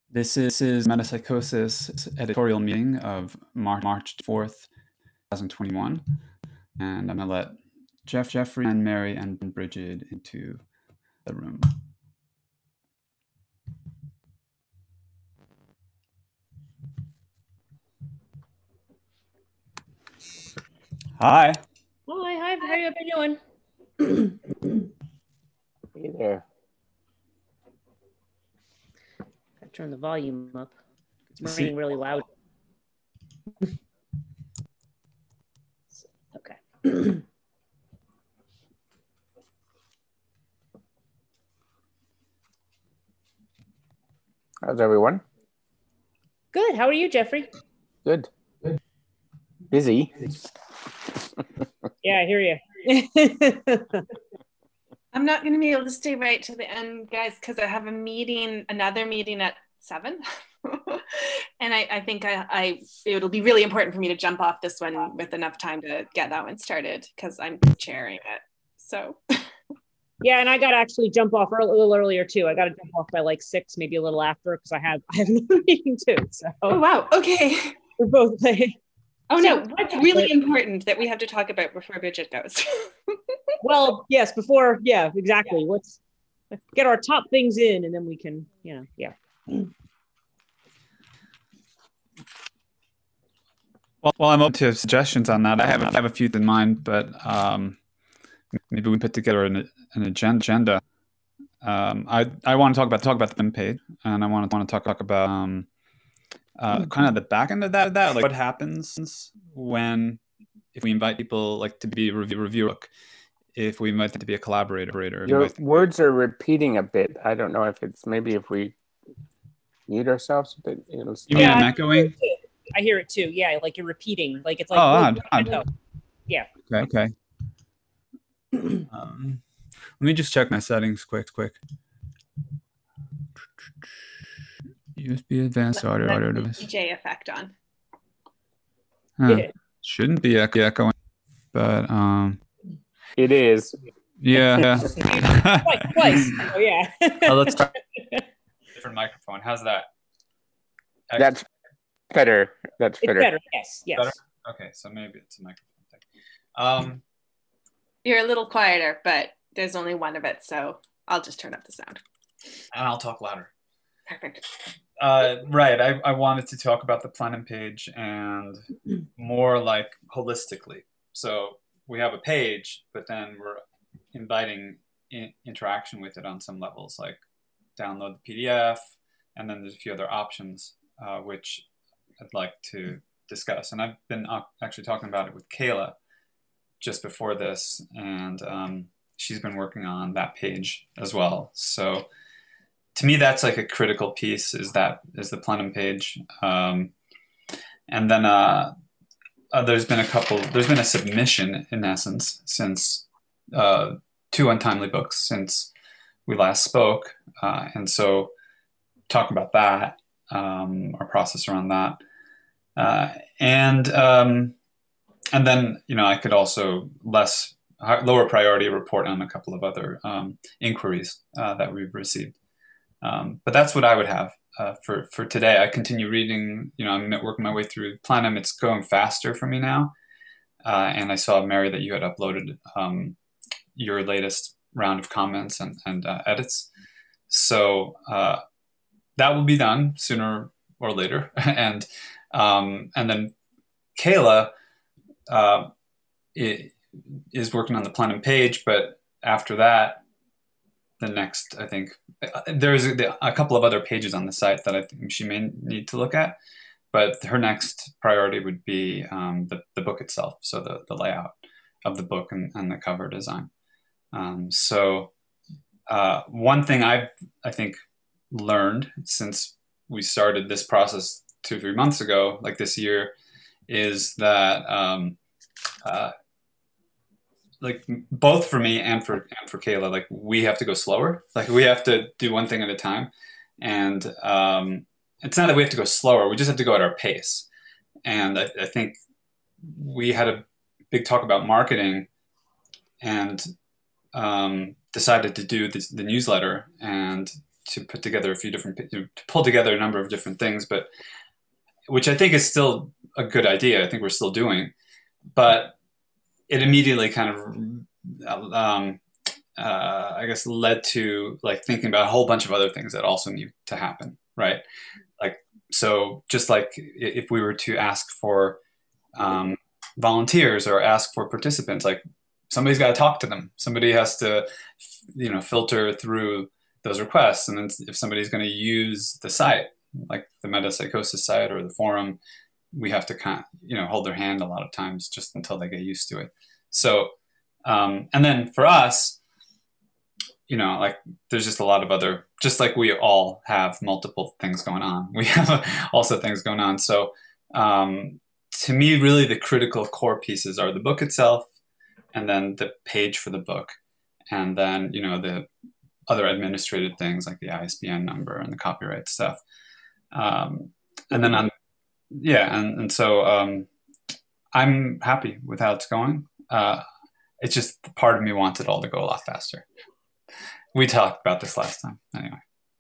This is Metapsychosis editorial meeting of March 4th, 2021. And I'm going to let Jeffrey and Mary and Bridget into the room. Hi. Hi, how you been doing? Hey there. I turn the volume up. It's raining really loud. Okay. How's everyone? Good. How are you, Jeffrey? Good. Busy. Yeah, I hear you. I'm not going to be able to stay right to the end, guys, because I have another meeting at 7. And I think it'll be really important for me to jump off this one with enough time to get that one started because I'm chairing it. So. Yeah, and I got to actually jump off a little earlier too. I got to jump off by like 6, maybe a little after, because I have another meeting too. So. Oh wow. Okay. We're both late. Oh no, what's really important that we have to talk about before Bridget goes? Well, yes, before, yeah, exactly. Let's get our top things in, and then we can, yeah. Well, I'm open to suggestions on that. I have a few in mind, but maybe we put together an agenda. I want to talk about the page, and I want to talk about kind of the back end of that, like what happens if we invite people like to be a reviewer, if we invite them to be a collaborator. Your words are repeating a bit. I don't know if it's maybe if we mute ourselves a bit. You mean I'm echoing? I hear it too. Yeah, like you're repeating. Like it's like odd. Yeah. Okay. Let me just check my settings quick. USB advanced audio device. DJ effect on. Yeah. Shouldn't be echoing, but it is. Yeah. Twice. Oh yeah. Let's try different microphone. How's that? That's better. That's better. It's better. Yes. Better? Okay, so maybe it's a microphone thing. You're a little quieter, but there's only one of it, so I'll just turn up the sound. And I'll talk louder. Perfect. Right. I wanted to talk about the Plenum page and more like holistically. So we have a page, but then we're inviting interaction with it on some levels, like download the PDF, and then there's a few other options, which I'd like to discuss. And I've been actually talking about it with Kayla just before this, and she's been working on that page as well. So to me, that's like a critical piece is the Plenum page. And then there's been a submission in essence since 2 untimely books since we last spoke. And so talk about that, our process around that. And then, I could also lower priority report on a couple of other inquiries that we've received. But that's what I would have for today. I continue reading, I'm working my way through Plenum. It's going faster for me now. And I saw, Mary, that you had uploaded your latest round of comments and edits. So that will be done sooner or later. And then Kayla is working on the Plenum page, but after that, the next, I think, there's a couple of other pages on the site that I think she may need to look at, but her next priority would be the book itself, so the layout of the book and the cover design. So one thing I think learned since we started this process 2-3 months ago, like this year, is that like both for me and for Kayla, like we have to go slower. Like we have to do one thing at a time. And it's not that we have to go slower. We just have to go at our pace. And I think we had a big talk about marketing and decided to do the newsletter. And to put together a few different, to pull together a number of different things, but which I think is still a good idea. I think we're still doing, but it immediately kind of, I guess, led to like thinking about a whole bunch of other things that also need to happen, right? Like, so just like if we were to ask for volunteers or ask for participants, like somebody's got to talk to them. Somebody has to, filter through those requests. And then if somebody's going to use the site, like the metapsychosis site or the forum, we have to kind of, hold their hand a lot of times just until they get used to it. So, and then for us, like there's just a lot of other, just like we all have multiple things going on. We have also things going on. So to me, really the critical core pieces are the book itself, and then the page for the book, and then, the other administrative things like the ISBN number and the copyright stuff. And then so I'm happy with how it's going. It's just part of me wants it all to go a lot faster. We talked about this last time anyway.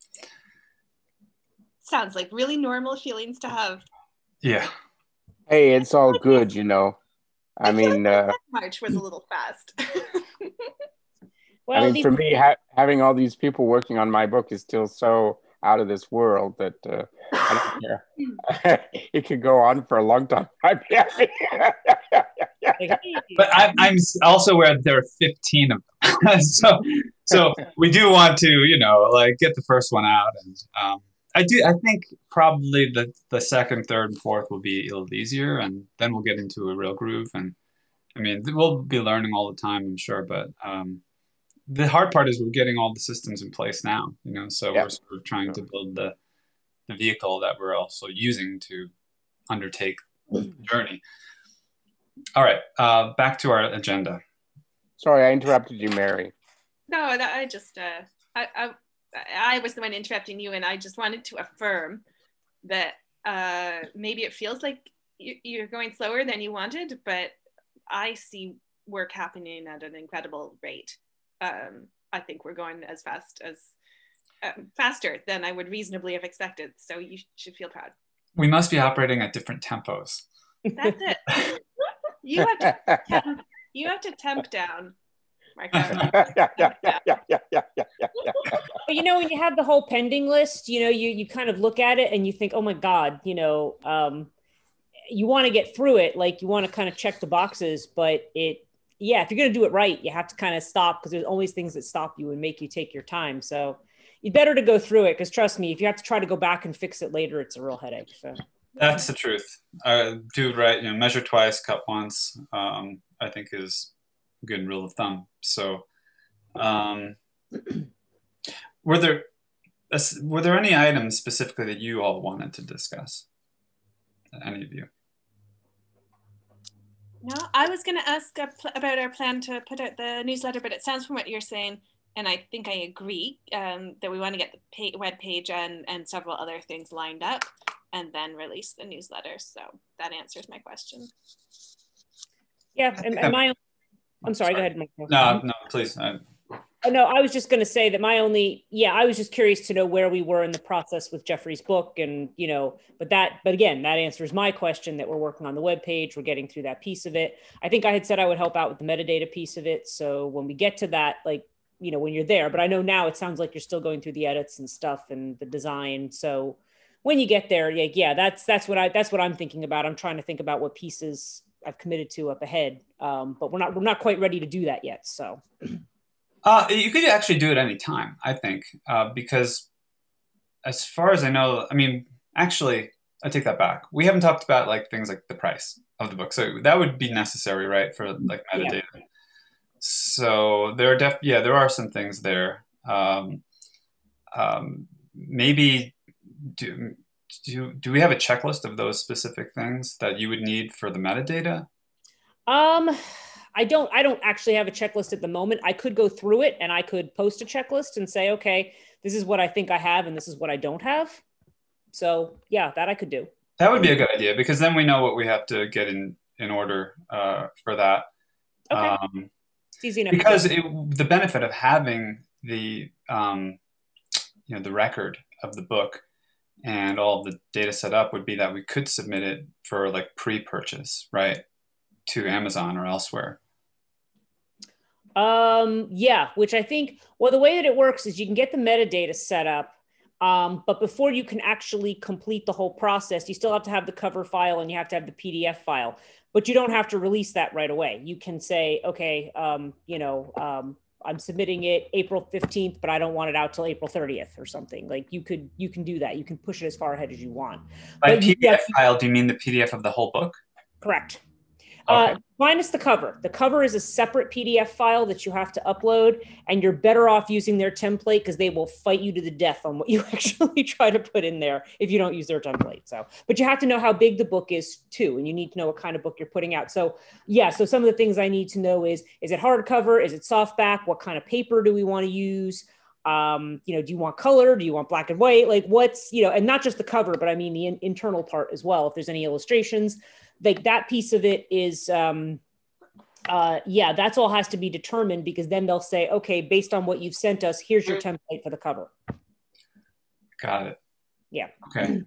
Sounds like really normal feelings to have. Yeah. Hey, it's all good, I mean, March was a little fast. Well, for me, having all these people working on my book is still so out of this world that I don't care. It could go on for a long time. I'd be happy. But I'm also aware that there are 15 of them. so we do want to, get the first one out. And I think probably the second, third, and fourth will be a little easier, and then we'll get into a real groove. And I mean, we'll be learning all the time, I'm sure, but the hard part is we're getting all the systems in place now, so we're sort of trying to build the vehicle that we're also using to undertake the journey. All right, back to our agenda. Sorry, I interrupted you, Mary. No, I just, I was the one interrupting you, and I just wanted to affirm that maybe it feels like you're going slower than you wanted, but I see work happening at an incredible rate. I think we're going as fast as faster than I would reasonably have expected. So you should feel proud. We must be operating at different tempos. That's it. You have to temp down. But when you have the whole pending list, you kind of look at it and you think, oh my God, you want to get through it. Like you want to kind of check the boxes, but if you're going to do it right, you have to kind of stop, because there's always things that stop you and make you take your time. So it's better to go through it, because trust me, if you have to try to go back and fix it later, it's a real headache. So that's the truth. Do it right. Measure twice, cut once, I think is a good rule of thumb. So were there any items specifically that you all wanted to discuss? Any of you? No, I was going to ask about our plan to put out the newsletter, but it sounds from what you're saying, and I think I agree, that we want to get the web page and several other things lined up, and then release the newsletter. So that answers my question. Yeah, I'm sorry, go ahead, Michael. No, please. No, I was just going to say that I was just curious to know where we were in the process with Jeffrey's book, and, but again, that answers my question, that we're working on the webpage. We're getting through that piece of it. I think I had said I would help out with the metadata piece of it. So when we get to that, when you're there, but I know now it sounds like you're still going through the edits and stuff and the design. So when you get there, that's what I'm thinking about. I'm trying to think about what pieces I've committed to up ahead. But we're not quite ready to do that yet. So. You could actually do it any time, I think, because as far as I know, actually, I take that back. We haven't talked about things like the price of the book, so that would be necessary, right, for metadata. Yeah. So there are some things there. Maybe do we have a checklist of those specific things that you would need for the metadata? I don't actually have a checklist at the moment. I could go through it and I could post a checklist and say, okay, this is what I think I have and this is what I don't have. So yeah, that I could do. That would be a good idea, because then we know what we have to get in order for that. Okay. It's easy enough. Because the benefit of having the the record of the book and all the data set up would be that we could submit it for like pre-purchase, right, to Amazon or elsewhere. Yeah, which I think, well, the way that it works is you can get the metadata set up, but before you can actually complete the whole process, you still have to have the cover file and you have to have the PDF file, but you don't have to release that right away. You can say, okay, I'm submitting it April 15th, but I don't want it out till April 30th or something. Like you can do that. You can push it as far ahead as you want. By But PDF file, do you mean the PDF of the whole book? Correct. Okay. Minus the cover. The cover is a separate PDF file that you have to upload, and you're better off using their template because they will fight you to the death on what you actually try to put in there if you don't use their template. So, but you have to know how big the book is too, and you need to know what kind of book you're putting out. So, yeah. So some of the things I need to know is it hardcover? Is it softback? What kind of paper do we want to use? Do you want color? Do you want black and white? Like what's, and not just the cover, but I mean the internal part as well. If there's any illustrations, like that piece of it is, that's all has to be determined because then they'll say, okay, based on what you've sent us, here's your template for the cover. Got it. Yeah. Okay.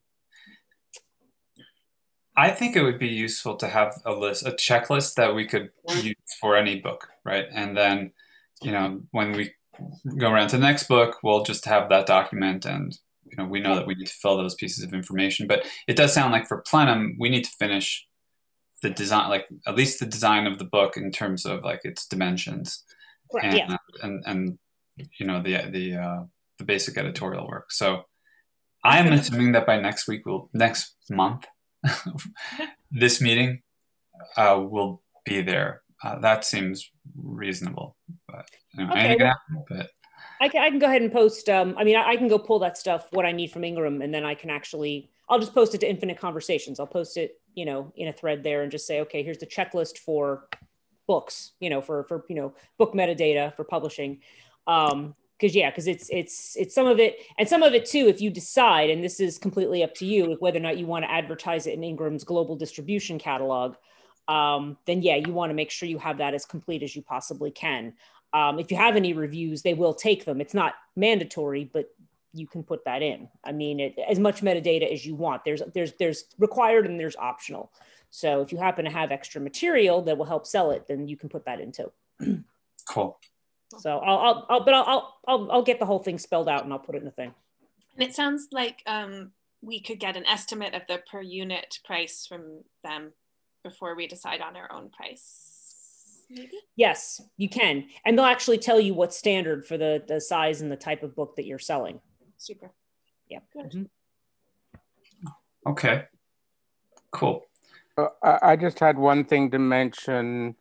I think it would be useful to have a checklist that we could use for any book, right? And then, when we go around to the next book, we'll just have that document and, we know that we need to fill those pieces of information. But it does sound like for Plenum, we need to finish the design, like at least the design of the book in terms of like its dimensions, Correct, and the basic editorial work. So I am assuming that by next month, this meeting will be there. That seems reasonable, but anything can happen. But I can go ahead and post. I can go pull that stuff, what I need from Ingram, and then I can I'll just post it to Infinite Conversations. I'll post it, in a thread there and just say, okay, here's the checklist for books, for book metadata for publishing. Because it's some of it, and some of it too, if you decide, and this is completely up to you, whether or not you want to advertise it in Ingram's global distribution catalog, then yeah, you want to make sure you have that as complete as you possibly can. If you have any reviews, they will take them. It's not mandatory, but you can put that in. I mean, as much metadata as you want. There's required and there's optional. So if you happen to have extra material that will help sell it, then you can put that in too. Cool. So I'll get the whole thing spelled out and I'll put it in the thing. And it sounds like we could get an estimate of the per unit price from them before we decide on our own price. Maybe? Yes, you can. And they'll actually tell you what's standard for the size and the type of book that you're selling. Super. Yeah. Good. Mm-hmm. Okay. Cool. I just had one thing to mention.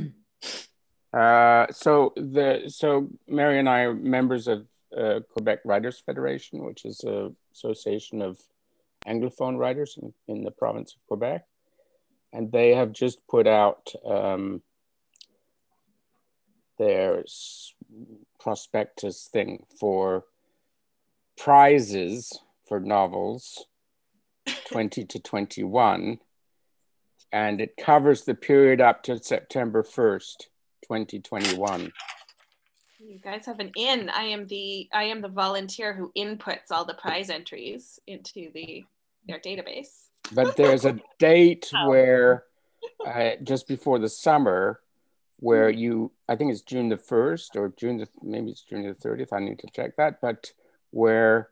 So Mary and I are members of Quebec Writers Federation, which is an association of Anglophone writers in the province of Quebec. And they have just put out their prospectus thing for prizes for novels 20 to 21. And it covers the period up to September 1st, 2021. You guys have an in. I am the volunteer who inputs all the prize entries into their database. But there's a date where just before the summer where I think it's June the 1st or maybe it's June the 30th. I need to check that. But where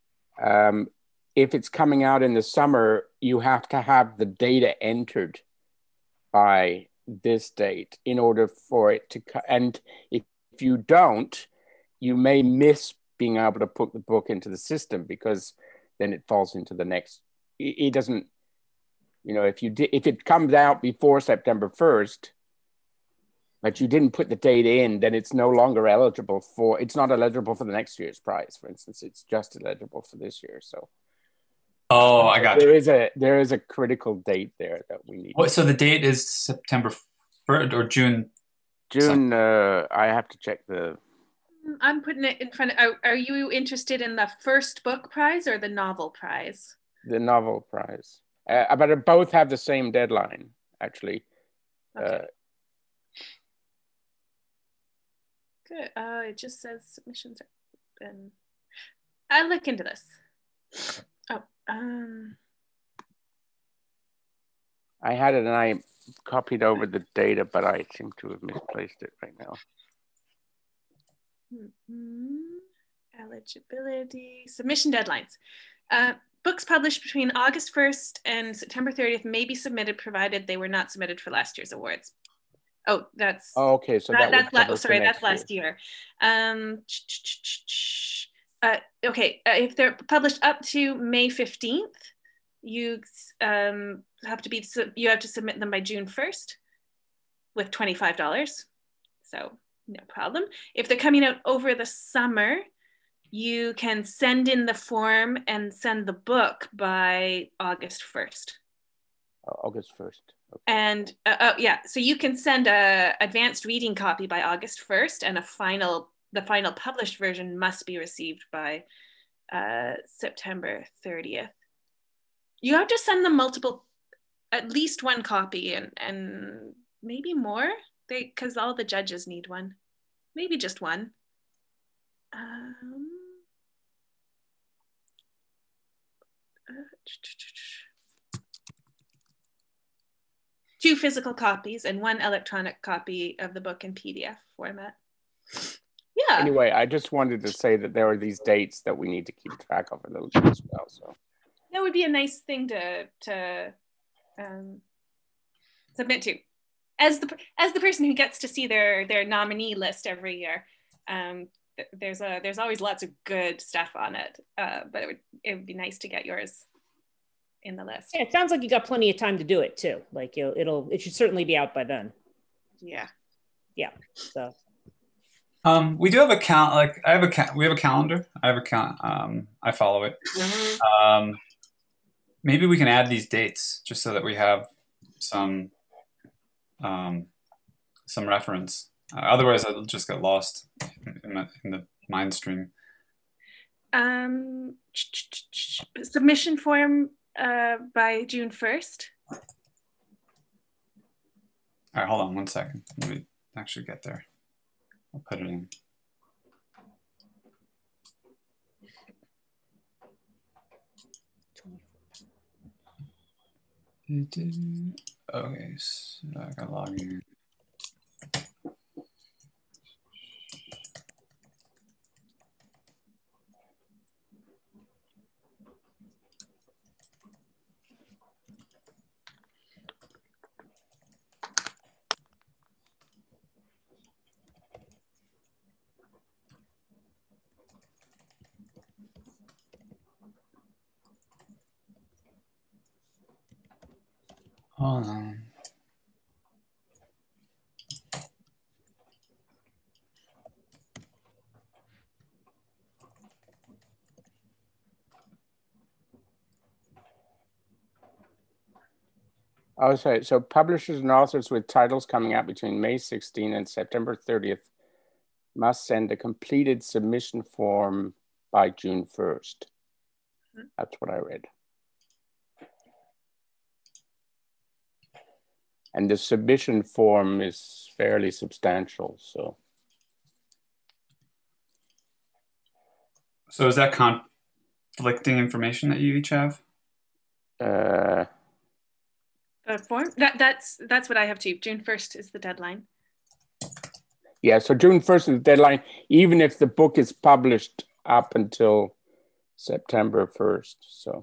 if it's coming out in the summer, you have to have the data entered by this date in order for it to, and if you don't, you may miss being able to put the book into the system because then it falls into the next, it doesn't, if it comes out before September 1st, but you didn't put the date in, then it's no longer it's not eligible for the next year's prize, for instance. It's just eligible for this year. So, I got you. There is a critical date there that we need. So the date is September 1st or June? June, I have to check the... I'm putting it in front of... Are you interested in the first book prize or the novel prize? The novel prize. But both have the same deadline, actually. Okay. Good. It just says submissions are open. I'll look into this. Oh, I had it and I copied over the data, but I seem to have misplaced it right now. Eligibility, submission deadlines. Books published between August 1st and September 30th may be submitted provided they were not submitted for last year's awards. Oh, that's okay. So that's last year. Okay, if they're published up to May 15th, you have to submit them by June 1st with $25. So no problem. If they're coming out over the summer, you can send in the form and send the book by August 1st. August 1st. Okay. And so you can send a advanced reading copy by August 1st, and the final published version must be received by September 30th. You have to send them at least one copy, and maybe more, because all the judges need one, maybe just one. 2 physical copies and 1 electronic copy of the book in PDF format. Yeah. Anyway, I just wanted to say that there are these dates that we need to keep track of a little bit as well. So that would be a nice thing to submit to, as the person who gets to see their nominee list every year. There's always lots of good stuff on it, but it would be nice to get yours in the list. Yeah, it sounds like you got plenty of time to do it too. Like it should certainly be out by then. Yeah. So we do have a count. Like we have a calendar. I have a count. I follow it. Mm-hmm. Maybe we can add these dates just so that we have some reference. Otherwise, I'll just get lost in the mind stream. Submission form by June 1st. All right, hold on one second. Let me actually get there. I'll put it in. Okay, so I got log in. Hold on. Oh, sorry. So publishers and authors with titles coming out between May 16 and September 30th must send a completed submission form by June 1st. That's what I read. And the submission form is fairly substantial, so. So is that conflicting information that you each have? The form? That's what I have too. June 1st is the deadline. Yeah, so June 1st is the deadline, even if the book is published up until September 1st, so.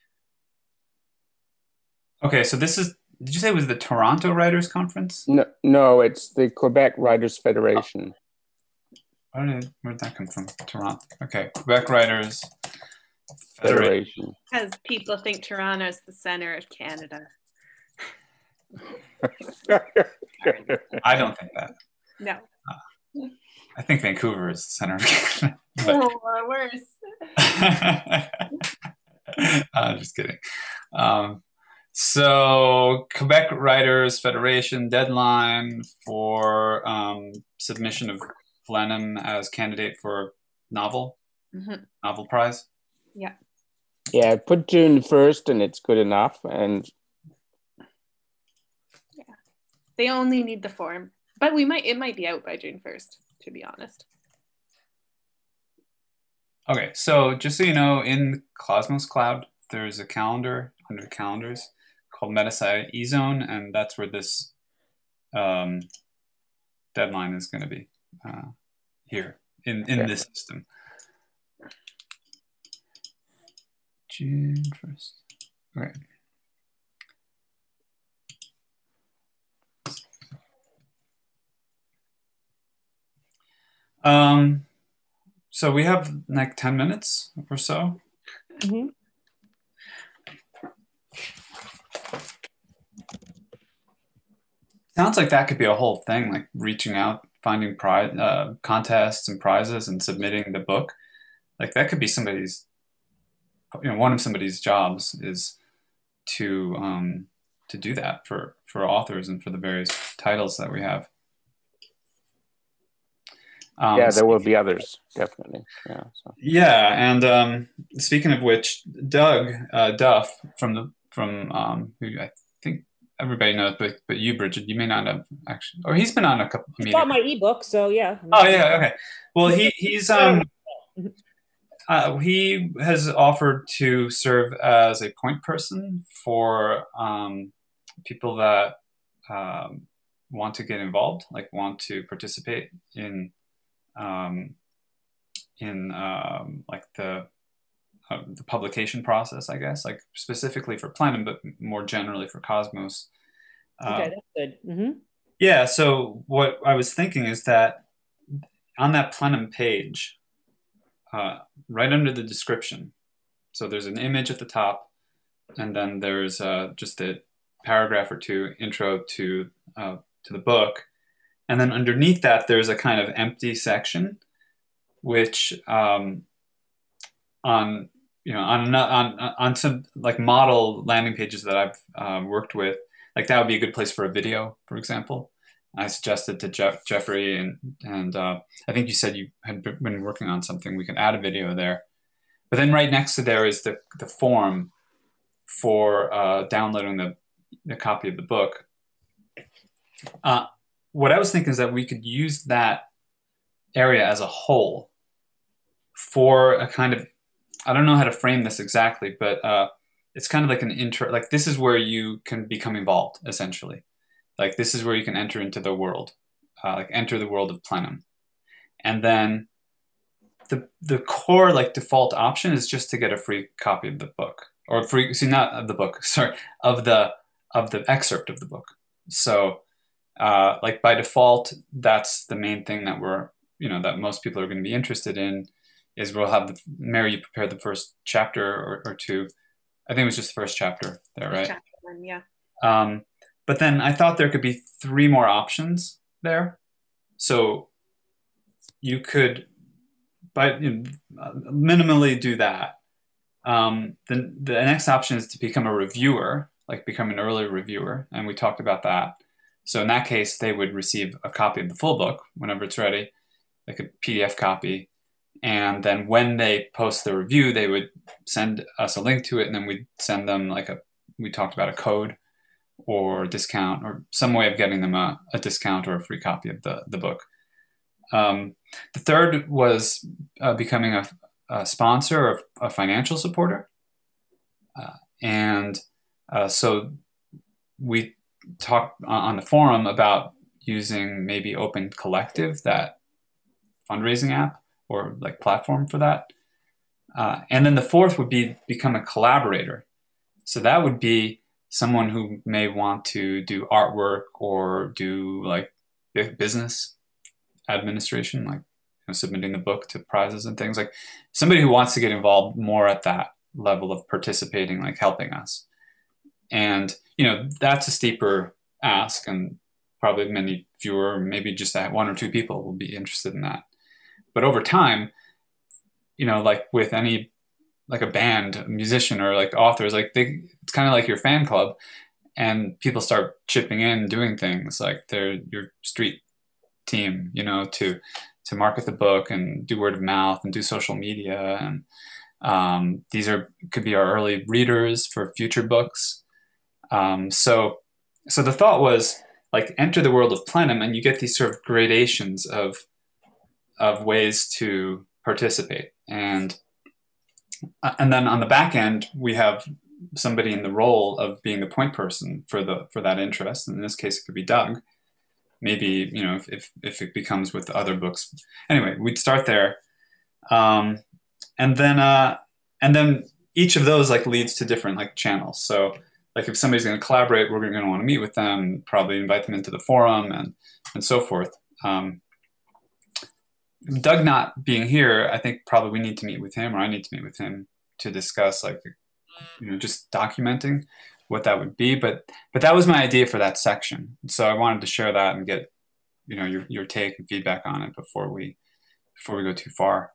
Okay, so this is, did you say it was the Toronto Writers Conference? No, it's the Quebec Writers Federation. Where'd that come from? Toronto. Okay, Quebec Writers Federation. Because people think Toronto is the center of Canada. I don't think that. No. I think Vancouver is the center of Canada. Or worse. Just kidding. So Quebec Writers Federation deadline for submission of Blenheim as candidate for novel prize. Yeah. Yeah, put June 1st and it's good enough. And yeah, they only need the form, but it might be out by June 1st, to be honest. Okay, so just so you know, in Cosmos Cloud, there's a calendar under calendars called Metasite eZone, and that's where this um, deadline is going to be here in this system. June 1st. Okay. So we have like 10 minutes or so. Mm-hmm. Sounds like that could be a whole thing, like reaching out, finding prize contests and prizes and submitting the book. Like that could be somebody's, one of somebody's jobs is to do that for authors and for the various titles that we have. Yeah, there will be others, definitely. Yeah. So. Yeah, and speaking of which, Doug Duff who I think everybody knows, but you, Bridget, you may not have actually, or he's been on a couple of meetings. He bought my ebook, so yeah. Oh yeah, okay. Well, he's he has offered to serve as a point person for people that want to get involved, like want to participate in like the publication process, I guess, like specifically for Plenum, but more generally for Cosmos. Okay, that's good. Mm-hmm. Yeah, so what I was thinking is that on that Plenum page, right under the description, so there's an image at the top, and then there's just a paragraph or two intro to the book, and then underneath that there's a kind of empty section, which on some like model landing pages that I've worked with, like that would be a good place for a video, for example. I suggested to Jeffrey, and I think you said you had been working on something. We can add a video there. But then right next to there is the form for downloading the copy of the book. What I was thinking is that we could use that area as a whole for a kind of, I don't know how to frame this exactly, but it's kind of like an intro, like this is where you can become involved, essentially. Like this is where you can enter into the world, like enter the world of Plenum. And then the core like default option is just to get a free copy of the book, or not of the book, sorry, of the excerpt of the book. So like by default, that's the main thing that that most people are going to be interested in, is we'll have Mary, you prepared the first chapter or two. I think it was just the first chapter there, right? Chapter 1, yeah. But then I thought there could be 3 more options there. So you could minimally do that. Then the next option is to become a reviewer, like become an early reviewer. And we talked about that. So in that case, they would receive a copy of the full book whenever it's ready, like a PDF copy. And then when they post the review, they would send us a link to it. And then we'd send them we talked about a code or discount or some way of getting them a discount or a free copy of the book. The third was becoming a sponsor or a financial supporter. So we talked on the forum about using maybe Open Collective, that fundraising app or like platform for that. And then the fourth would be become a collaborator. So that would be someone who may want to do artwork or do like business administration, like submitting the book to prizes and things, like somebody who wants to get involved more at that level of participating, like helping us. And, that's a steeper ask, and probably many fewer, maybe just that 1 or 2 people will be interested in that. But over time, like with any, like a band, a musician, or like authors, like it's kind of like your fan club, and people start chipping in, doing things like they're your street team, to market the book and do word of mouth and do social media. And these could be our early readers for future books. So the thought was like enter the world of Plenum, and you get these sort of gradations of ways to participate. and then on the back end, we have somebody in the role of being the point person for that interest. In this case, it could be Doug. Maybe, you know, if it becomes with other books. Anyway, we'd start there, and then each of those like leads to different like channels. So like if somebody's going to collaborate, we're going to want to meet with them, probably invite them into the forum, and so forth. Doug not being here, I think probably we need to meet with him, or I need to meet with him to discuss like, you know, just documenting what that would be. But that was my idea for that section. So I wanted to share that and get, you know, your take and feedback on it before we go too far.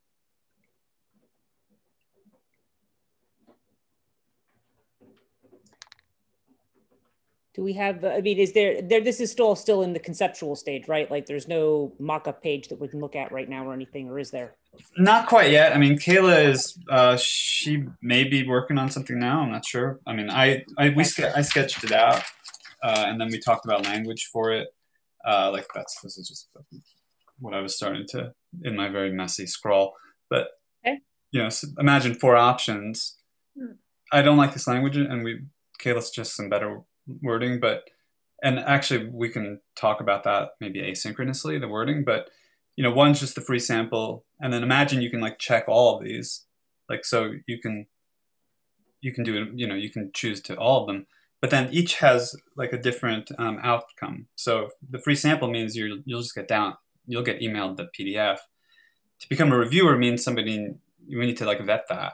Do we have, I mean, is there, this is still in the conceptual stage, right? Like there's no mock-up page that we can look at right now or anything, or is there? Not quite yet. I mean, Kayla is, she may be working on something now. I'm not sure. I mean, I sketched it out, and then we talked about language for it. Like this is just what I was starting to, in my very messy scrawl. But, okay. You know, so imagine 4 options. I don't like this language, and Kayla suggests some better wording, and actually we can talk about that maybe asynchronously, the wording, but you know, one's just the free sample, and then imagine you can like check all of these, like, so you can do it, you know, you can choose to all of them, but then each has like a different outcome. So the free sample means you'll just get emailed the PDF. To become a reviewer means we need to like vet that,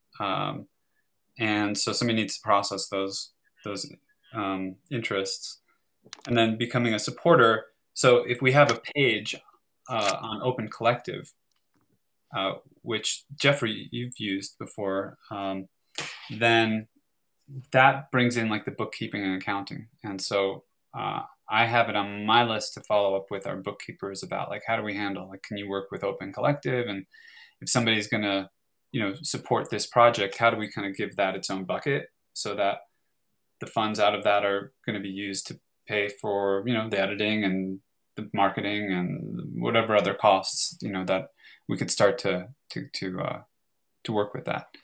and so somebody needs to process those interests, and then becoming a supporter. So if we have a page on Open Collective, which Jeffrey you've used before, then that brings in like the bookkeeping and accounting. And so I have it on my list to follow up with our bookkeepers about like, how do we handle, like, can you work with Open Collective? And if somebody's gonna, you know, support this project, how do we kind of give that its own bucket so that the funds out of that are going to be used to pay for, you know, the editing and the marketing and whatever other costs, you know, that we could start to work with that.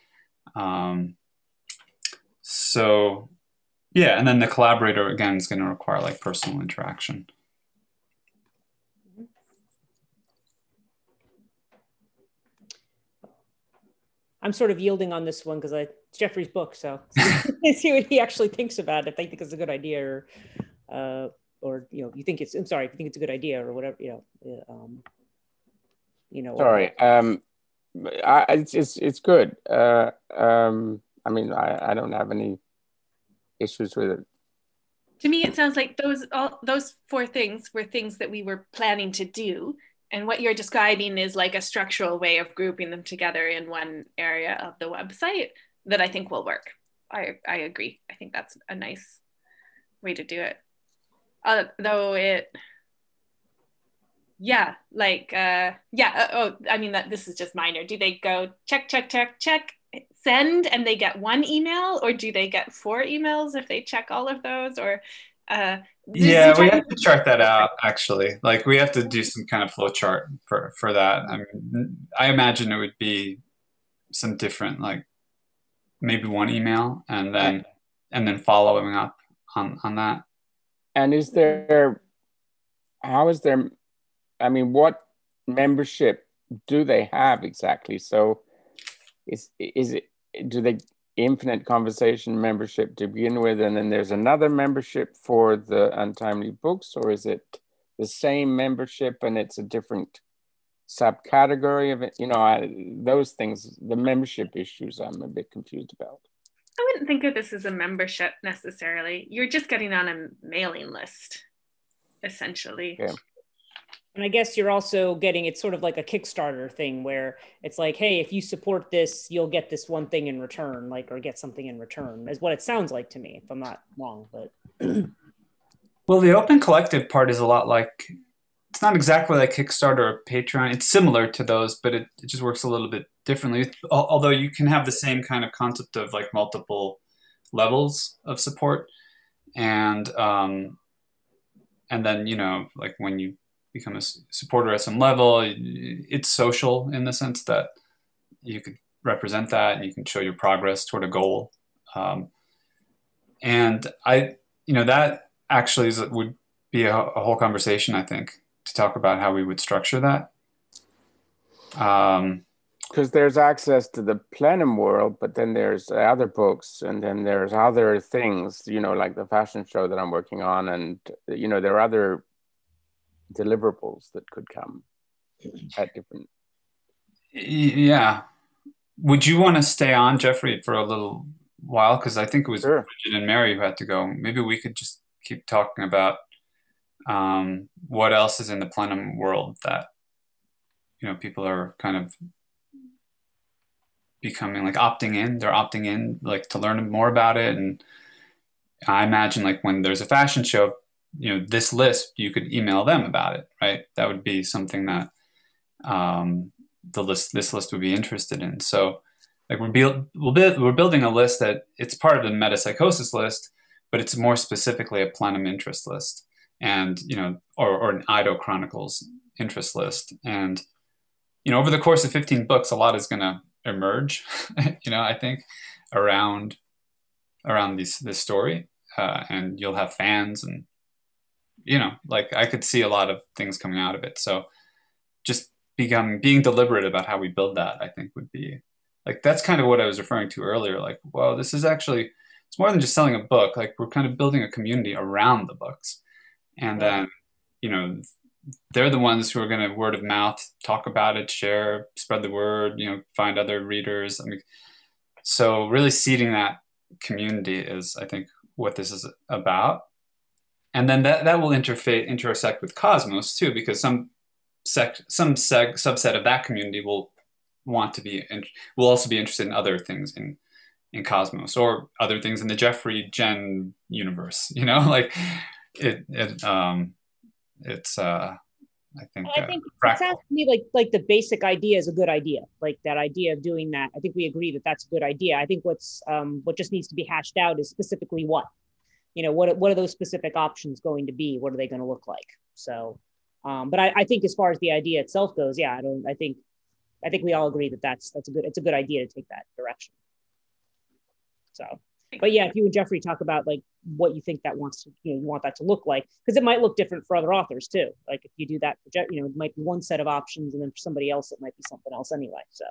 So yeah, and then the collaborator again is going to require like personal interaction. I'm sort of yielding on this one because it's Jeffrey's book, so see what he actually thinks about it. If I think it's a good idea, or you know, you think it's. I'm sorry, if you think it's a good idea or whatever, you know. Sorry, it's good. I mean, I don't have any issues with it. To me, it sounds like those 4 things were things that we were planning to do. And what you're describing is like a structural way of grouping them together in one area of the website that I think will work. I agree. I think that's a nice way to do it. I mean, this is just minor. Do they go check, send, and they get 1 email, or do they get 4 emails if they check all of those? Or yeah, we have to chart that out, actually. Like, we have to do some kind of flow chart for that. I mean, I imagine it would be some different, like maybe 1 email and then following up on that. And I mean, what membership do they have exactly? So do they Infinite Conversation membership to begin with, and then there's another membership for the Untimely Books, or is it the same membership and it's a different subcategory of it? You know, those things, the membership issues, I'm a bit confused about. I wouldn't think of this as a membership necessarily. You're just getting on a mailing list, essentially. Yeah. And I guess you're also getting, it's sort of like a Kickstarter thing where it's like, hey, if you support this, you'll get this one thing in return, like, or get something in return, is what it sounds like to me, if I'm not wrong. But well, the Open Collective part is a lot like, it's not exactly like Kickstarter or Patreon. It's similar to those, but it just works a little bit differently. Although you can have the same kind of concept of like multiple levels of support, and then, you know, like when you become a supporter at some level, it's social in the sense that you could represent that, and you can show your progress toward a goal. And that actually would be a whole conversation, I think, to talk about how we would structure that. Because there's access to the plenum world, but then there's other books, and then there's other things, like the fashion show that I'm working on, and there are other deliverables that could come at different. Yeah. Would you want to stay on, Jeffrey, for a little while? Because I think it was Sure. Bridget and Mary who had to go. Maybe we could just keep talking about what else is in the plenum world that people are kind of becoming like opting in. They're opting in like to learn more about it. And I imagine like when there's a fashion show, this list, you could email them about it, right? That would be something that this list would be interested in. So like we're building a list that it's part of the metapsychosis list, but it's more specifically a plenum interest list, and or an Ido Chronicles interest list. And over the course of 15 books, a lot is going to emerge. I think around this story, and you'll have fans, and like I could see a lot of things coming out of it. So just being deliberate about how we build that, I think would be like, that's kind of what I was referring to earlier. Like, well, this is actually, it's more than just selling a book. Like we're kind of building a community around the books. And then, they're the ones who are going to word of mouth, talk about it, share, spread the word, find other readers. I mean, so really seeding that community is, I think, what this is about. And then that will intersect with Cosmos too, because some subset of that community will also be interested in other things in Cosmos, or other things in the Jeffrey Jen universe. Like it's I think it sounds to me like the basic idea is a good idea. Like that idea of doing that, I think we agree that that's a good idea. I think what just needs to be hashed out is specifically what are those specific options going to be? What are they going to look like? So, but I think as far as the idea itself goes, I think we all agree that it's a good idea to take that direction. So, but yeah, if you and Jeffrey talk about like what you think that you want that to look like, because it might look different for other authors too. Like if you do that for it might be one set of options, and then for somebody else, it might be something else anyway. So.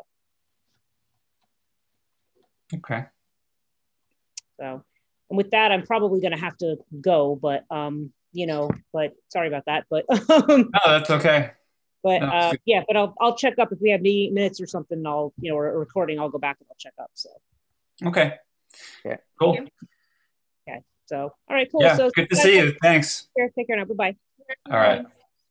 Okay. So, and with that, I'm probably going to have to go, but but sorry about that. But no, that's okay. But but I'll check up if we have any minutes or something. I'll or a recording. I'll go back and I'll check up. So. Okay. Yeah. Cool. Okay. So, all right, cool. Yeah, So good to see you. Thanks. Take care now. Bye-bye. All right.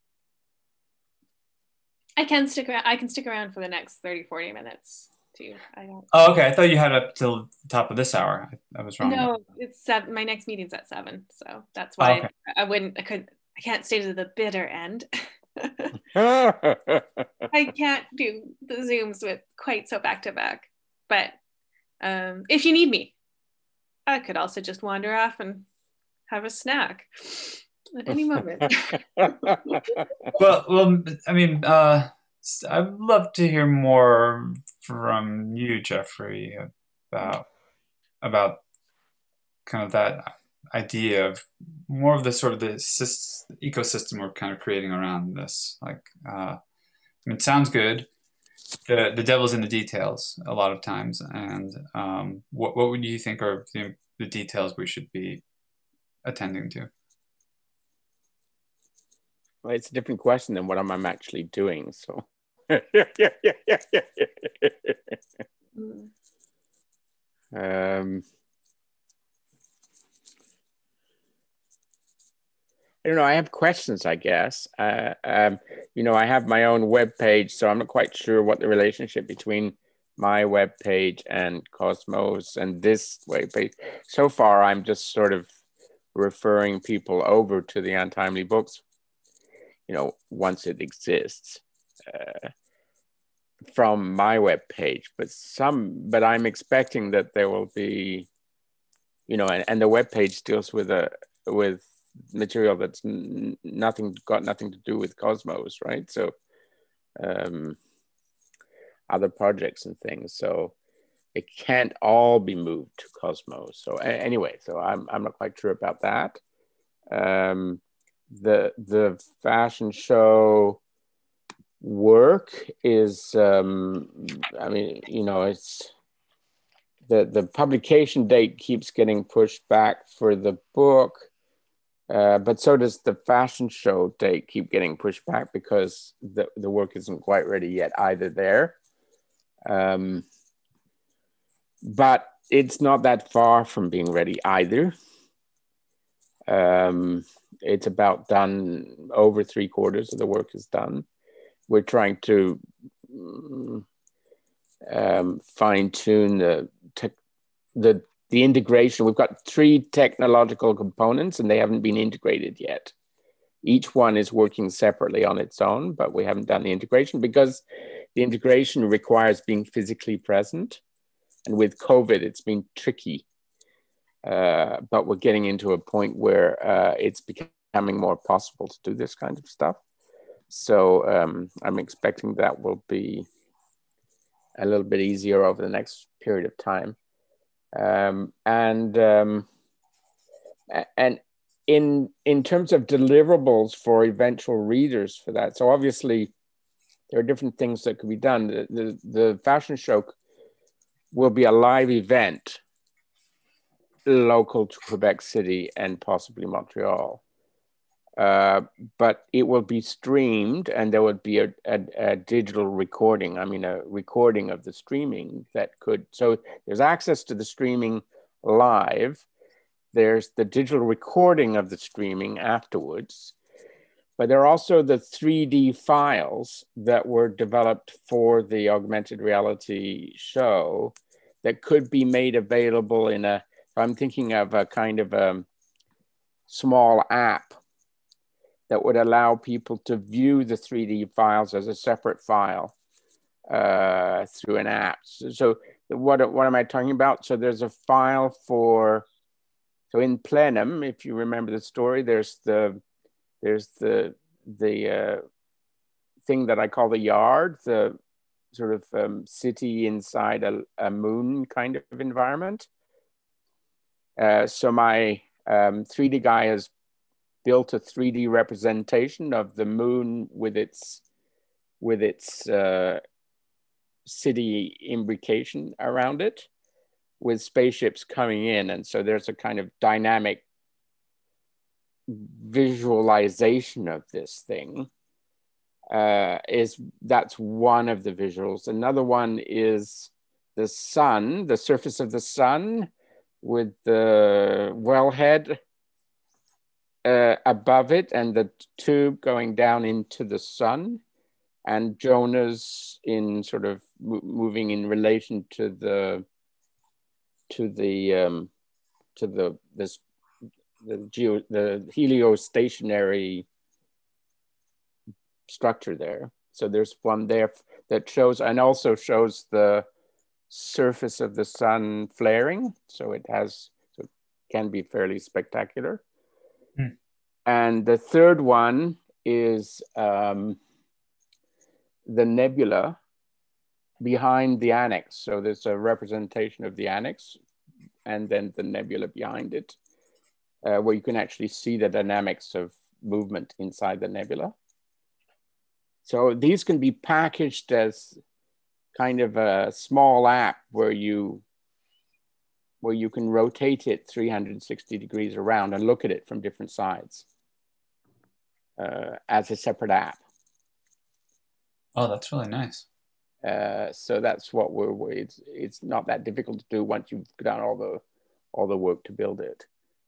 I can stick around for the next 30, 40 minutes too. Oh, okay. I thought you had up till the top of this hour. I was wrong. No, it's 7. My next meeting's at 7, so that's why I can't stay to the bitter end. I can't do the Zooms with quite so back to back, but if you need me, I could also just wander off and have a snack at any moment. well, I mean, I'd love to hear more from you, Jeffrey, about kind of that idea of more of the sort of the ecosystem we're kind of creating around this. Like, I mean, it sounds good. The devil's in the details a lot of times. And what would you think are the details we should be attending to? Well, it's a different question than what I'm actually doing. So. I don't know. I have questions, I guess. I have my own web page, so I'm not quite sure what the relationship between my web page and Cosmos and this web page. So far, I'm just sort of referring people over to the Untimely Books, once it exists from my web page. But I'm expecting that there will be, and the web page deals with material that's got nothing to do with Cosmos, right? So other projects and things. So it can't all be moved to Cosmos. So anyway, so I'm not quite sure about that. The fashion show work is, I mean, you know, it's the publication date keeps getting pushed back for the book, but so does the fashion show date keep getting pushed back because the work isn't quite ready yet either there. But it's not that far from being ready either. It's about done, over 3/4 of the work is done. We're trying to fine tune the integration. We've got 3 technological components and they haven't been integrated yet. Each one is working separately on its own, but we haven't done the integration because the integration requires being physically present. And with COVID, it's been tricky. But we're getting into a point where it's becoming more possible to do this kind of stuff. So I'm expecting that will be a little bit easier over the next period of time. And in terms of deliverables for eventual readers for that, so obviously there are different things that could be done. The fashion show will be a live event local to Quebec City and possibly Montreal. But it will be streamed and there would be a digital recording, I mean, a recording of the streaming that could, so there's access to the streaming live, there's the digital recording of the streaming afterwards, but there are also the 3D files that were developed for the augmented reality show that could be made available in I'm thinking of a kind of a small app that would allow people to view the 3D files as a separate file through an app. So what am I talking about? So there's a file for, so in Plenum, if you remember the story, there's the thing that I call the yard, the sort of city inside a moon kind of environment. So my 3D guy has built a 3D representation of the moon with its city imbrication around it, with spaceships coming in. And so there's a kind of dynamic visualization of this thing. That's one of the visuals. Another one is the sun, the surface of the sun, with the wellhead above it and the tube going down into the sun, and Jonas in sort of moving in relation to the heliostationary structure there. So there's one there that shows, and also shows the surface of the sun flaring. So it can be fairly spectacular. Mm. And the third one is the nebula behind the annex. So there's a representation of the annex and then the nebula behind it, where you can actually see the dynamics of movement inside the nebula. So these can be packaged as kind of a small app where you can rotate it 360 degrees around and look at it from different sides as a separate app. Oh, that's really nice. So that's what it's not that difficult to do once you've done all the work to build it.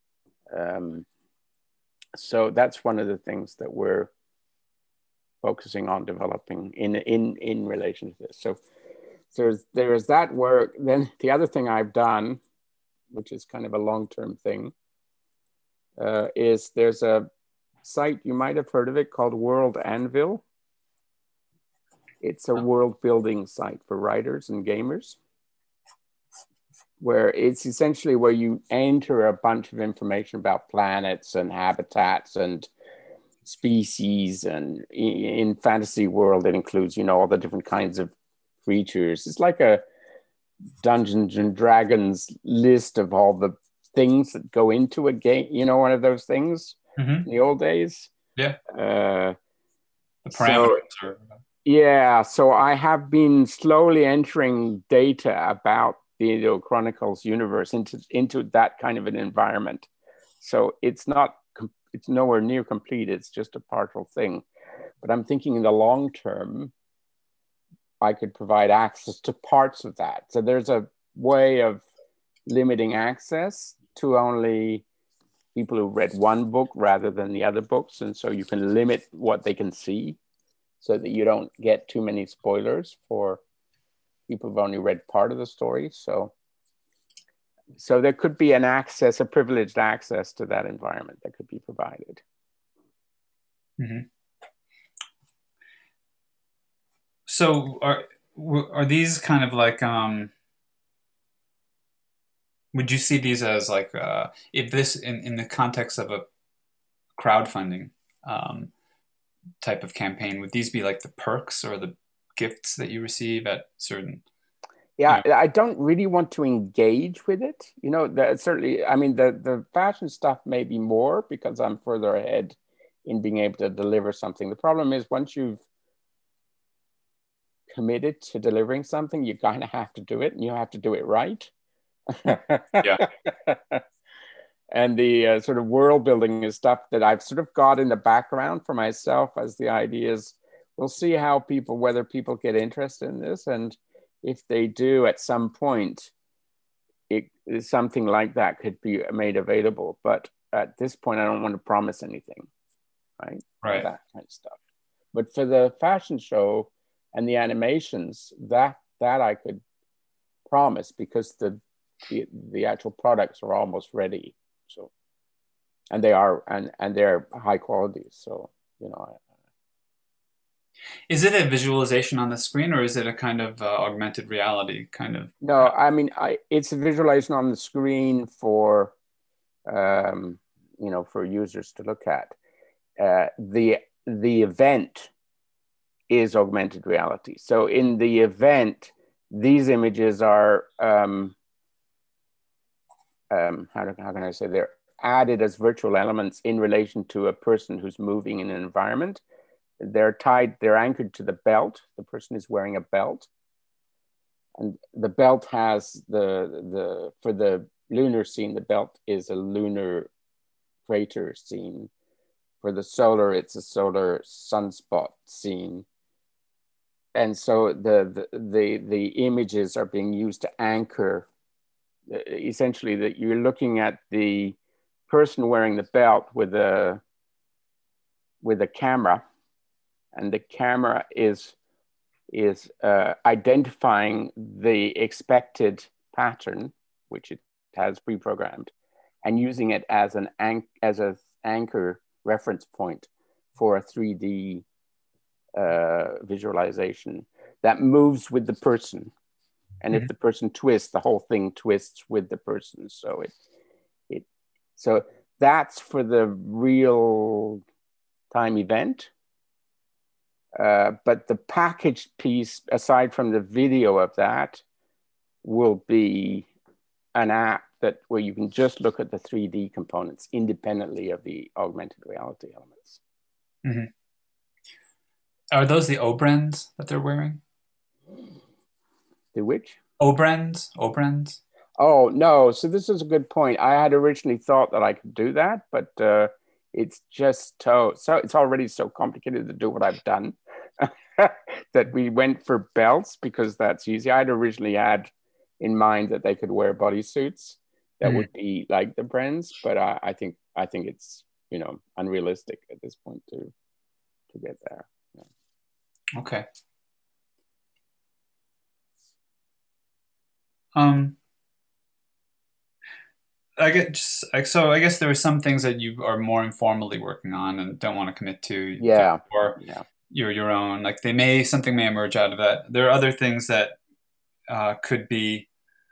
So that's one of the things that we're focusing on developing in relation to this. So there's that work. Then the other thing I've done, which is kind of a long-term thing, is there's a site, you might have heard of it, called World Anvil. It's a world building site for writers and gamers, where it's essentially where you enter a bunch of information about planets and habitats and species. And in fantasy world, it includes, all the different kinds of creatures. It's like a Dungeons and Dragons list of all the things that go into a game. You know, one of those things in the old days. Yeah. The parameters are... Yeah, so I have been slowly entering data about the Edo Chronicles universe into that kind of an environment. So it's nowhere near complete. It's just a partial thing. But I'm thinking in the long term, I could provide access to parts of that. So there's a way of limiting access to only people who read one book rather than the other books. And so you can limit what they can see so that you don't get too many spoilers for people who've only read part of the story. So there could be a privileged access to that environment that could be provided. Mm-hmm. So are these kind of like, would you see these as like, if this in the context of a crowdfunding type of campaign, would these be like the perks or the gifts that you receive at certain... Yeah, I don't really want to engage with it. You know, certainly, I mean, the fashion stuff may be more because I'm further ahead in being able to deliver something. The problem is once you've committed to delivering something, you kind of have to do it, and you have to do it right. Yeah. And the sort of world building is stuff that I've sort of got in the background for myself as the ideas. We'll see how whether people get interested in this. And if they do at some point, something like that could be made available. But at this point, I don't want to promise anything, right? Right. That kind of stuff. But for the fashion show and the animations, that I could promise because the actual products are almost ready. So, and they are, and they're high quality. So, you know. Is it a visualization on the screen, or is it a kind of augmented reality kind of? No, I mean, it's a visualization on the screen for, for users to look at. The event is augmented reality. So in the event, these images are, how can I say, they're added as virtual elements in relation to a person who's moving in an environment. They're anchored to the belt. The person is wearing a belt. And the belt has for the lunar scene, the belt is a lunar crater scene. For the solar, it's a solar sunspot scene. And so the images are being used to anchor, essentially, that you're looking at the person wearing the belt with a camera, and the camera is identifying the expected pattern, which it has pre-programmed, and using it as an anchor reference point for a 3D visualization that moves with the person. And if the person twists, the whole thing twists with the person. So so that's for the real time event. But the packaged piece, aside from the video of that, will be an app where you can just look at the 3D components independently of the augmented reality elements. Mm-hmm. Are those the Obrens that they're wearing? The which? Obrens? Oh, no. So this is a good point. I had originally thought that I could do that, but it's just so it's already so complicated to do what I've done that we went for belts because that's easy. I'd originally had in mind that they could wear bodysuits that would be like the Brens, but I think it's unrealistic at this point to get there. Yeah. Okay. I guess there are some things that you are more informally working on and don't want to commit to. Yeah. Or your own. Like something may emerge out of that. There are other things that could be,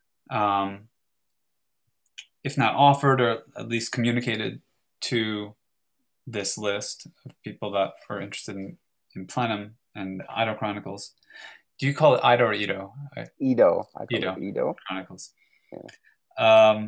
if not offered, or at least communicated to this list of people that are interested in Plenum and Edo Chronicles. Do you call it Ida or Ito? Edo. I call Ito it Edo. Chronicles. Yeah.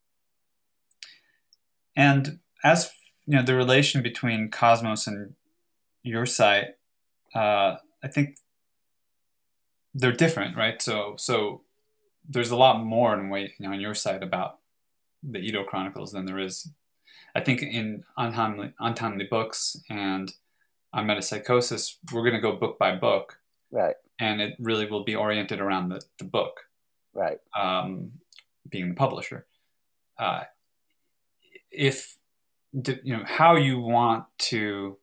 And as you know, the relation between Cosmos and your site, I think they're different, right? So there's a lot more in way, you know, on your site about the Edo Chronicles than there is, I think, in Untimely Books and on Metapsychosis. We're going to go book by book, Right. and it really will be oriented around the book, Right. being the publisher. If you know how you want to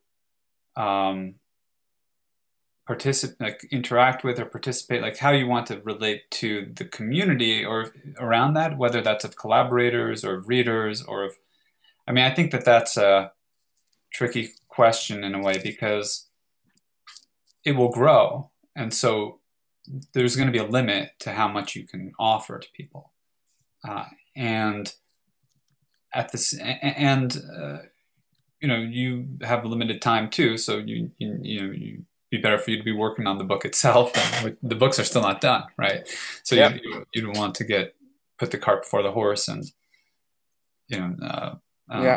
participate, like interact with or participate, like how you want to relate to the community or around that, whether that's of collaborators or of readers or of, I mean, I think that that's a tricky question in a way because it will grow. And so there's going to be a limit to how much you can offer to people. And at this, and you know, you have limited time too. So you be better for you to be working on the book itself. And the books are still not done, right? So Yep. you don't want to put the cart before the horse, and you know, Yeah.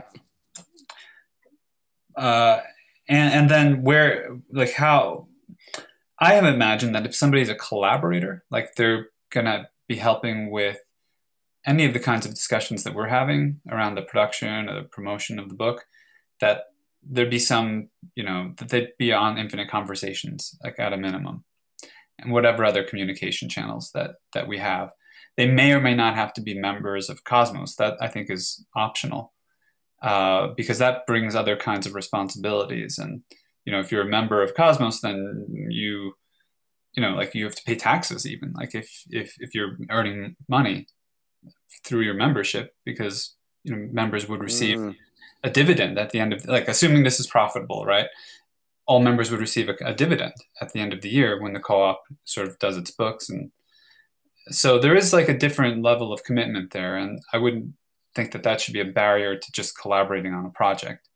And then where, like how I have imagined that if somebody's a collaborator, like they're gonna be helping with any of the kinds of discussions that we're having around the production or the promotion of the book, that there'd be some, you know, that they'd be on Infinite Conversations, like at a minimum, and whatever other communication channels that we have. They may or may not have to be members of Cosmos. That I think is optional, because that brings other kinds of responsibilities. And you know, if you're a member of Cosmos, then you know, like you have to pay taxes even. Like if you're earning money through your membership, because you know members would receive a dividend at the end of, like, assuming this is profitable, right? All members would receive a dividend at the end of the year when the co-op sort of does its books. And so there is like a different level of commitment there, and I wouldn't think that that should be a barrier to just collaborating on a project.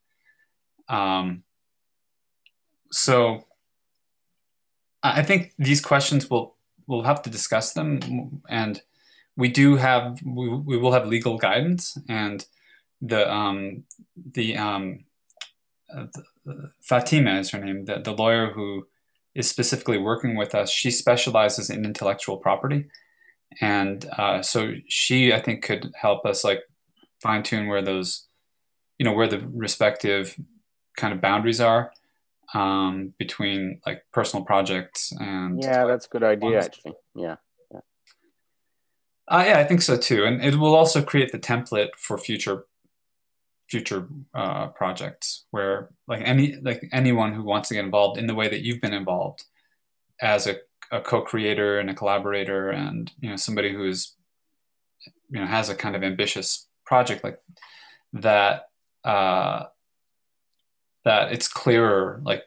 So I think these questions we'll have to discuss them, and we will have legal guidance, and the Fatima is her name, the lawyer who is specifically working with us. She specializes in intellectual property, and so she, I think, could help us like fine tune where those, you know, where the respective kind of boundaries are between like personal projects and. Yeah, that's a good idea, actually. Yeah. Yeah, I think so too, and it will also create the template for future projects where like anyone who wants to get involved in the way that you've been involved as a co-creator and a collaborator, and you know somebody who's, you know, has a kind of ambitious project like that, that it's clearer like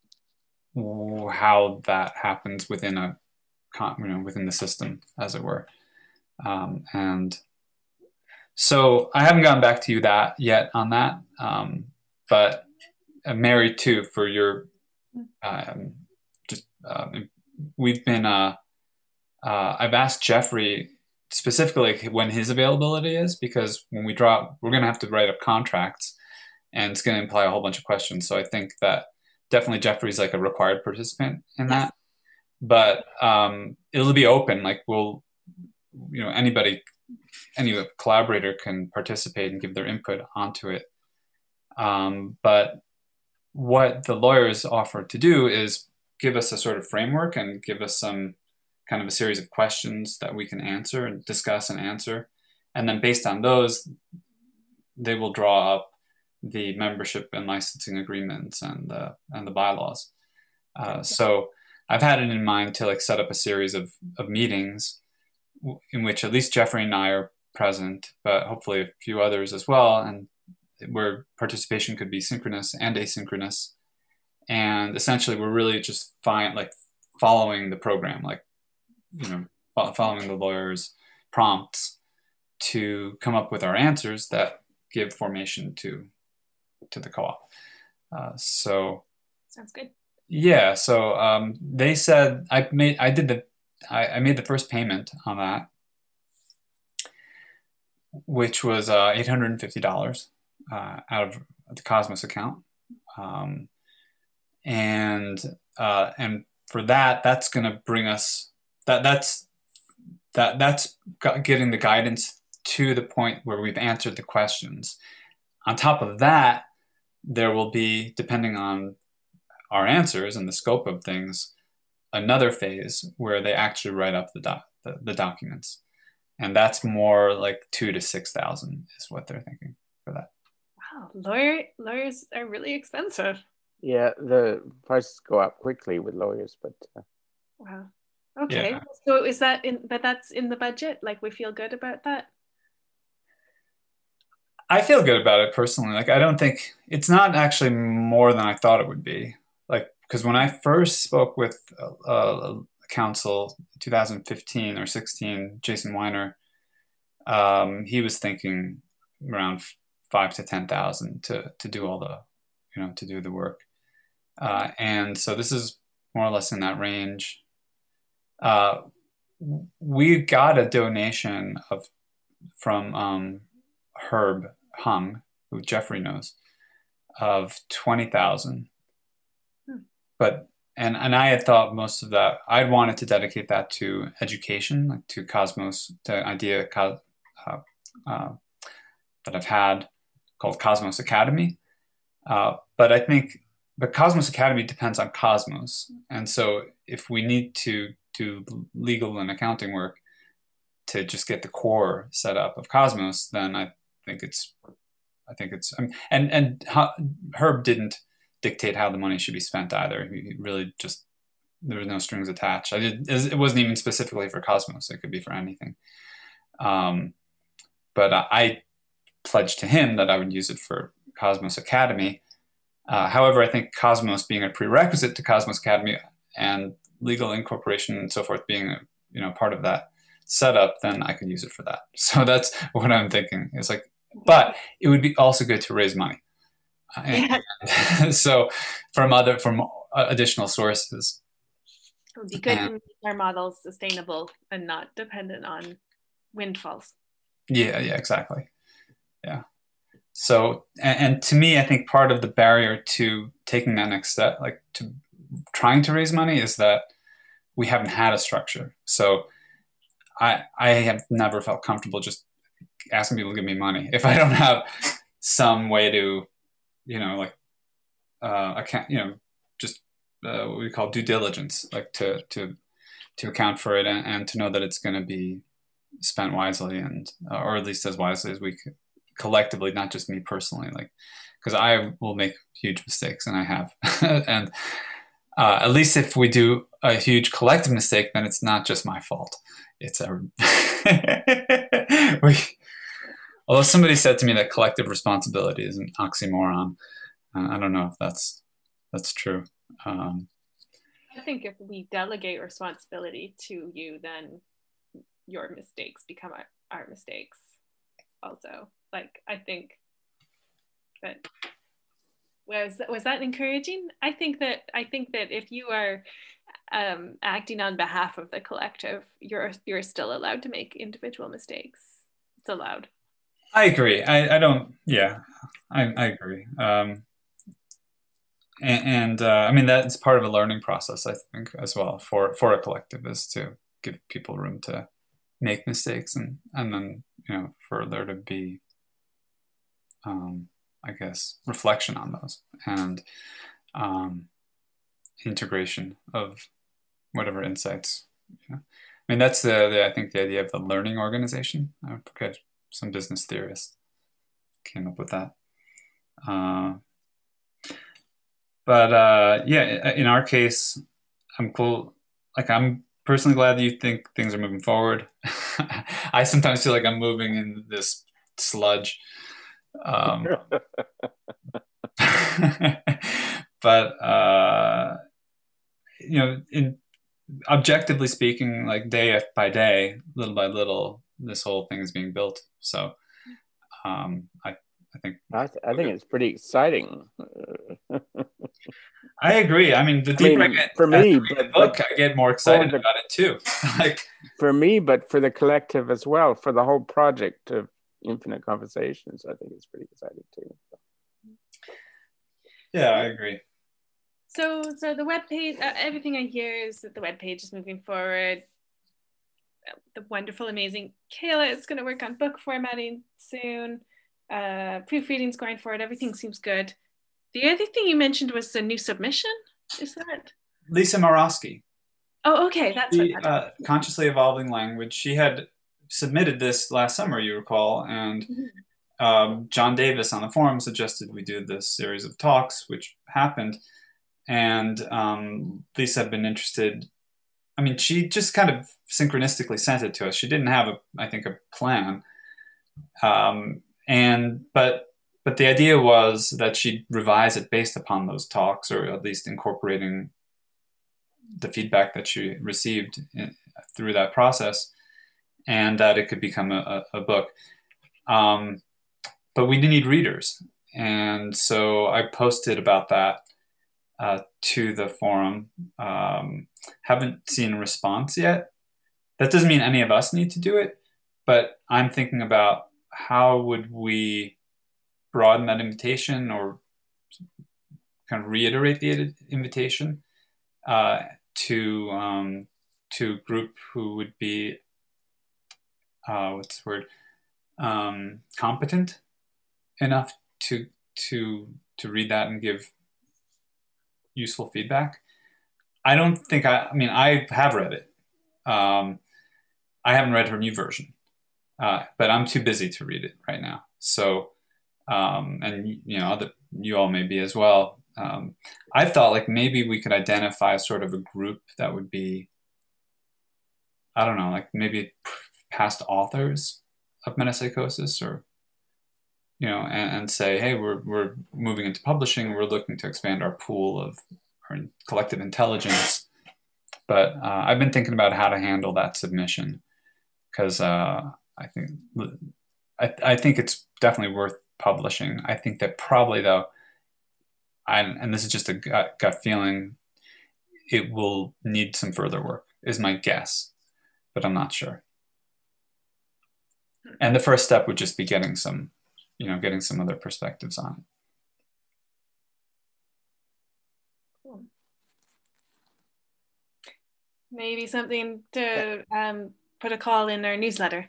how that happens within within the system, as it were. And so I haven't gotten back to you that yet on that, but Mary too, for your just we've been I've asked Jeffrey specifically when his availability is, because when we're going to have to write up contracts, and it's going to imply a whole bunch of questions. So I think that definitely Jeffrey's like a required participant in that, but it'll be open. Like we'll, you know, any collaborator can participate and give their input onto it. But what the lawyers offer to do is give us a sort of framework and give us some kind of a series of questions that we can answer and discuss and answer. And then based on those, they will draw up the membership and licensing agreements and the bylaws. So I've had it in mind to like set up a series of meetings in which at least Jeffrey and I are present, but hopefully a few others as well, and where participation could be synchronous and asynchronous. And essentially we're really just following the program, like, you know, following the lawyer's prompts to come up with our answers that give formation to the co-op. So sounds good. Yeah, so they said I made the first payment on that, which was $850 out of the Cosmos account, um, and and for that, that's going to bring us that's getting the guidance to the point where we've answered the questions. On top of that, there will be, depending on our answers and the scope of things, another phase where they actually write up the documents, and that's more like 2 to 6 thousand is what they're thinking for that. Wow, lawyers are really expensive. Yeah, the prices go up quickly with lawyers, but Wow. Okay. Yeah. So is that but that's in the budget? Like we feel good about that? I feel good about it personally. Like I don't think it's not actually more than I thought it would be. Like because when I first spoke with counsel 2015 or 16, Jason Weiner, he was thinking around 5 to 10 thousand to do all the, to do the work. And so this is more or less in that range. We got a donation from Herb Hung, who Jeffrey knows, of 20,000. But and I had thought most of that I'd wanted to dedicate that to education, like to Cosmos, to idea that I've had called Cosmos Academy. But I think the Cosmos Academy depends on Cosmos, and so if we need to do legal and accounting work to just get the core set up of Cosmos, then I think it's and Herb didn't dictate how the money should be spent either. He really just, there was no strings attached. It wasn't even specifically for Cosmos. It could be for anything. But I pledged to him that I would use it for Cosmos Academy. However, I think Cosmos being a prerequisite to Cosmos Academy and legal incorporation and so forth being part of that setup, then I could use it for that. So that's what I'm thinking. It's like, but it would be also good to raise money. So from additional sources. It would be good to make our models sustainable and not dependent on windfalls. Yeah, exactly. Yeah. So, and to me, I think part of the barrier to taking that next step, like to trying to raise money, is that we haven't had a structure. So I have never felt comfortable just asking people to give me money if I don't have some way to, account, just what we call due diligence, like to account for it and to know that it's going to be spent wisely and or at least as wisely as we could collectively, not just me personally, like because I will make huge mistakes and I have and at least if we do a huge collective mistake, then it's not just my fault. It's although somebody said to me that collective responsibility is an oxymoron. I don't know if that's true. I think if we delegate responsibility to you, then your mistakes become our mistakes also. Like, I think that was that encouraging? I think that if you are acting on behalf of the collective, you're still allowed to make individual mistakes. It's allowed. I agree. I don't. Yeah, I agree. I mean that's part of a learning process, I think, as well for a collective, is to give people room to make mistakes and then for there to be I guess reflection on those and integration of whatever insights. I mean that's I think the idea of the learning organization. I forget, some business theorist came up with that. But yeah, in our case, I'm cool. Like I'm personally glad that you think things are moving forward. I sometimes feel like I'm moving in this sludge. But in objectively speaking, like day by day, little by little, this whole thing is being built. So I I think. I think it's pretty exciting. I agree. I mean, the deeper I get for me, the book, I get more excited about it too. Like for me, but for the collective as well, for the whole project of Infinite Conversations, I think it's pretty exciting too. Yeah, I agree. So the webpage, everything I hear is that the webpage is moving forward. The wonderful, amazing Kayla is going to work on book formatting soon. Proofreading's going forward. Everything seems good. The other thing you mentioned was a new submission. Is that Lisa Morosky? Oh, okay. That's what Consciously Evolving Language. She had submitted this last summer, you recall, and John Davis on the forum suggested we do this series of talks, which happened. And Lisa had been interested. I mean, she just kind of synchronistically sent it to us. She didn't have, I think, a plan. But the idea was that she'd revise it based upon those talks, or at least incorporating the feedback that she received through that process, and that it could become a book. But we need readers. And so I posted about that to the forum. Haven't seen a response yet. That doesn't mean any of us need to do it, but I'm thinking about how would we broaden that invitation or kind of reiterate the invitation to a group who would be competent enough to read that and give useful feedback. I don't think I mean, I have read it. I haven't read her new version, but I'm too busy to read it right now. So, and you all may be as well. I thought like maybe we could identify sort of a group that would be, I don't know, like maybe past authors of metapsychosis, or and say, hey, we're moving into publishing. We're looking to expand our pool of our collective intelligence. But I've been thinking about how to handle that submission, because I think it's definitely worth publishing. I think that probably though, and this is just a gut feeling, it will need some further work, is my guess, but I'm not sure. And the first step would just be getting some other perspectives on it. Cool. Maybe something to put a call in our newsletter.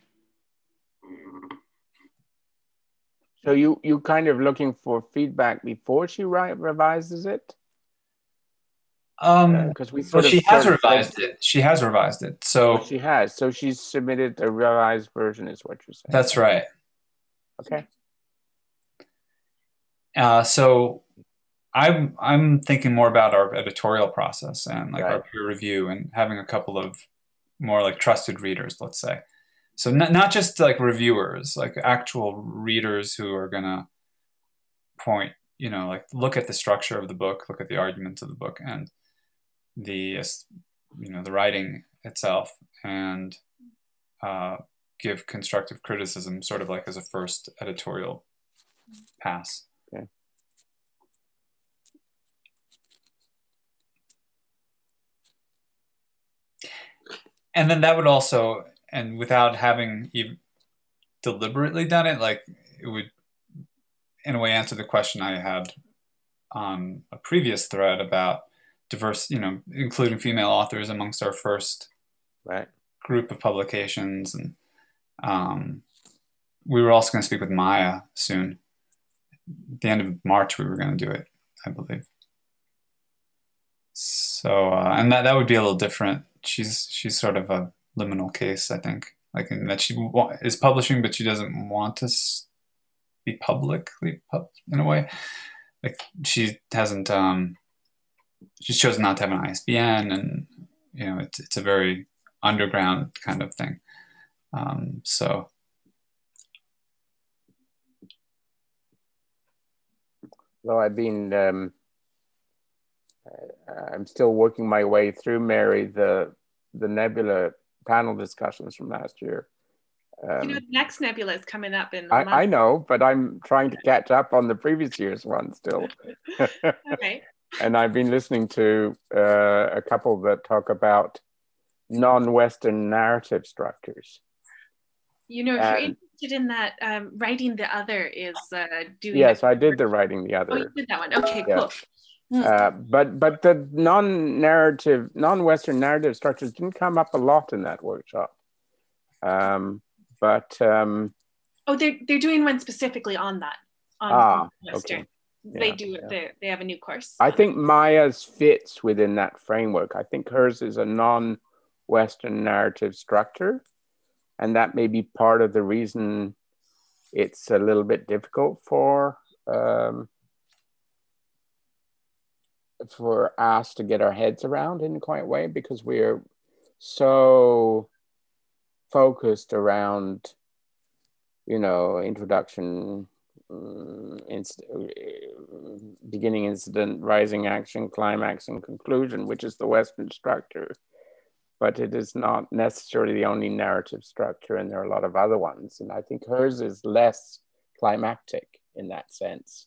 So you kind of looking for feedback before she revises it? Because she has revised it. She has revised it. So she has. So she's submitted a revised version, is what you're saying. That's right. Okay. So I'm thinking more about our editorial process and like our peer review, and having a couple of more like trusted readers, let's say. So not just like reviewers, like actual readers who are gonna point, like look at the structure of the book, look at the arguments of the book, and the the writing itself, and give constructive criticism, sort of like as a first editorial pass. Okay. And then that would also, and without having even deliberately done it, like it would in a way answer the question I had on a previous thread about diverse, including female authors amongst our first group of publications. And we were also going to speak with Maya soon. At the end of March, we were going to do it, I believe. So, and that would be a little different. She's sort of a liminal case, I think, like in that she is publishing, but she doesn't want to be publicly in a way. Like she hasn't, she's chosen not to have an ISBN, and it's a very underground kind of thing. So. Well, I'm still working my way through, Mary, the Nebula panel discussions from last year. The next Nebula is coming up in a month. I know, but I'm trying to catch up on the previous year's one still. Okay. And I've been listening to a couple that talk about non-Western narrative structures. If you're interested in that, Writing the Other is doing. Yes, I did the Writing the Other. Oh, you did that one. Okay, yeah. Cool. But the non-Western narrative structures didn't come up a lot in that workshop. Oh, they're doing one specifically on that. Western. Okay. They do. Yeah. They have a new course. I think Maya's fits within that framework. I think hers is a non-Western narrative structure, and that may be part of the reason it's a little bit difficult for us to get our heads around in quite a way, because we're so focused around, introduction, beginning incident, rising action, climax, and conclusion, which is the Western structure. But it is not necessarily the only narrative structure, and there are a lot of other ones. And I think hers is less climactic in that sense.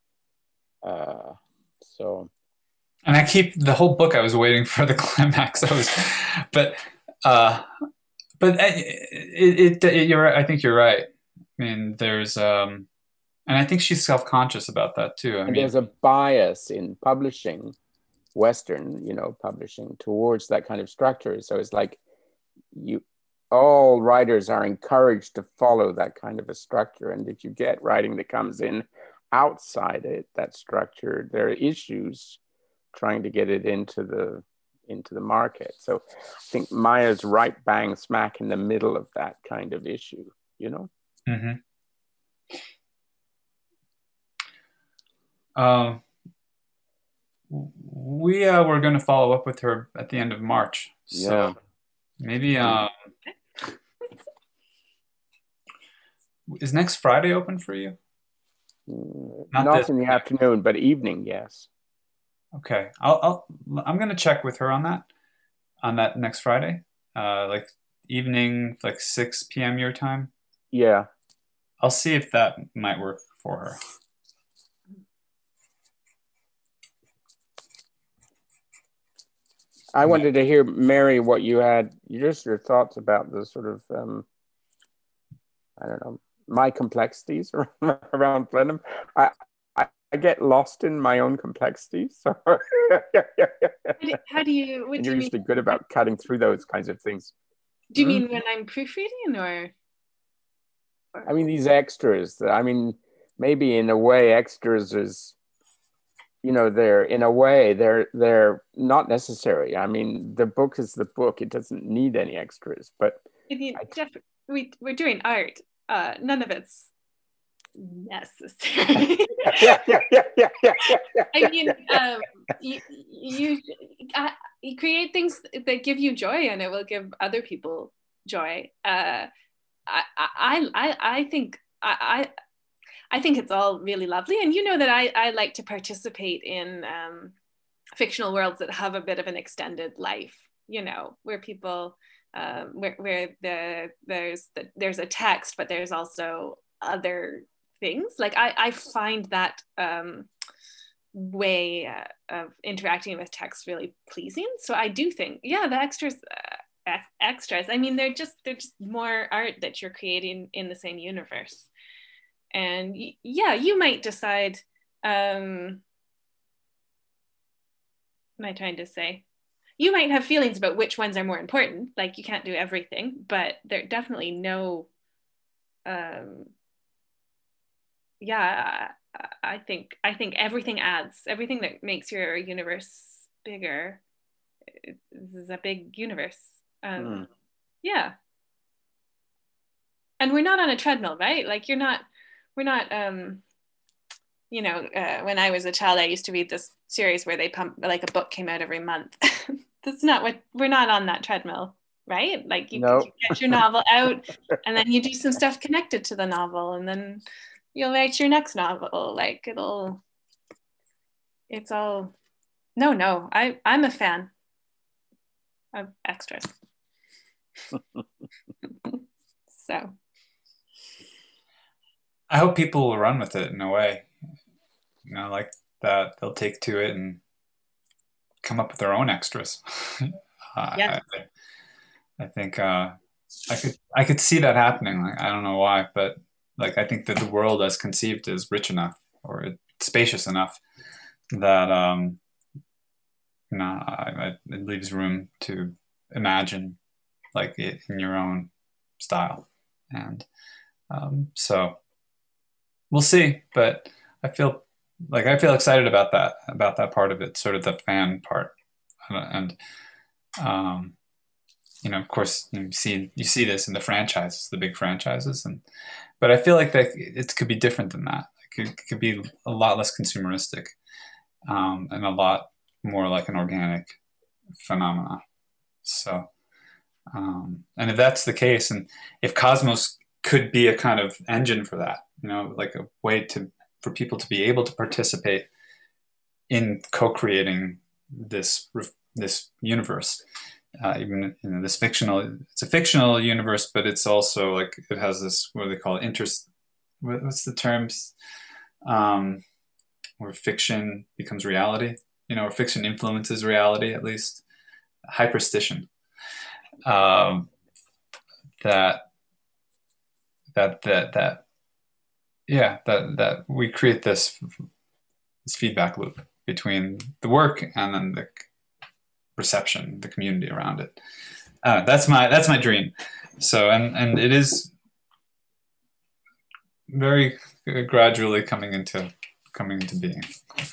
And the whole book I was waiting for the climax. You're right. I think you're right. I mean, there's and I think she's self-conscious about that too. I mean, there's a bias in publishing, Western, publishing, towards that kind of structure. So it's like all writers are encouraged to follow that kind of a structure. And if you get writing that comes in outside that structure, there are issues trying to get it into the market. So I think Maya's right bang smack in the middle of that kind of issue, Mm-hmm. We were going to follow up with her at the end of March. So maybe is next Friday open for you? Not in the afternoon, but evening, yes. Okay, I'm going to check with her on that next Friday, like evening, like 6 p.m. your time. Yeah. I'll see if that might work for her. I wanted to hear, Mary, what you had, just your thoughts about the sort of, I don't know, my complexities around Plenum. I get lost in my own complexities. So How do you? What and do you're you usually mean? good about cutting through those kinds of things. Do you mean when I'm proofreading, or? I mean, these extras. I mean, maybe in a way, extras is, they're not necessary. I mean, the book is the book; it doesn't need any extras. But we're doing art. None of it's necessary. yeah. I mean, you create things that give you joy, and it will give other people joy. I think it's all really lovely, and that I like to participate in fictional worlds that have a bit of an extended life. Where people where there's a text, but there's also other things. Like I find that way of interacting with text really pleasing. So I do think, the extras. I mean, they're just more art that you're creating in the same universe. And you might decide. What am I trying to say? You might have feelings about which ones are more important. Like, you can't do everything, but there definitely no. I think everything adds. Everything that makes your universe bigger. This is a big universe. Yeah. And we're not on a treadmill, right? Like, we're not. When I was a child, I used to read this series where they pump, like, a book came out every month. That's not we're not on that treadmill, right? Like, you get your novel out, and then you do some stuff connected to the novel, and then you'll write your next novel. Like, it's all, no, I'm a fan of extras. So I hope people will run with it in a way, like that they'll take to it and come up with their own extras. Yeah. I think I could see that happening. Like, I don't know why, but like I think that the world as conceived is rich enough or it's spacious enough that it leaves room to imagine like it in your own style, and so we'll see. But I feel excited about that part of it, sort of the fan part, and of course, you see this in the franchises, the big franchises, but I feel like that it could be different than that. It could be a lot less consumeristic, and a lot more like an organic phenomena. So, and if that's the case, and if Cosmos could be a kind of engine for that, like a way for people to be able to participate in co-creating this universe, even it's a fictional universe, but it's also like it has this, what do they call it, what's the terms, where fiction becomes reality, or fiction influences reality, at least hyperstition, that we create this feedback loop between the work and then the reception, the community around it. That's my dream. So, and it is very gradually coming into being.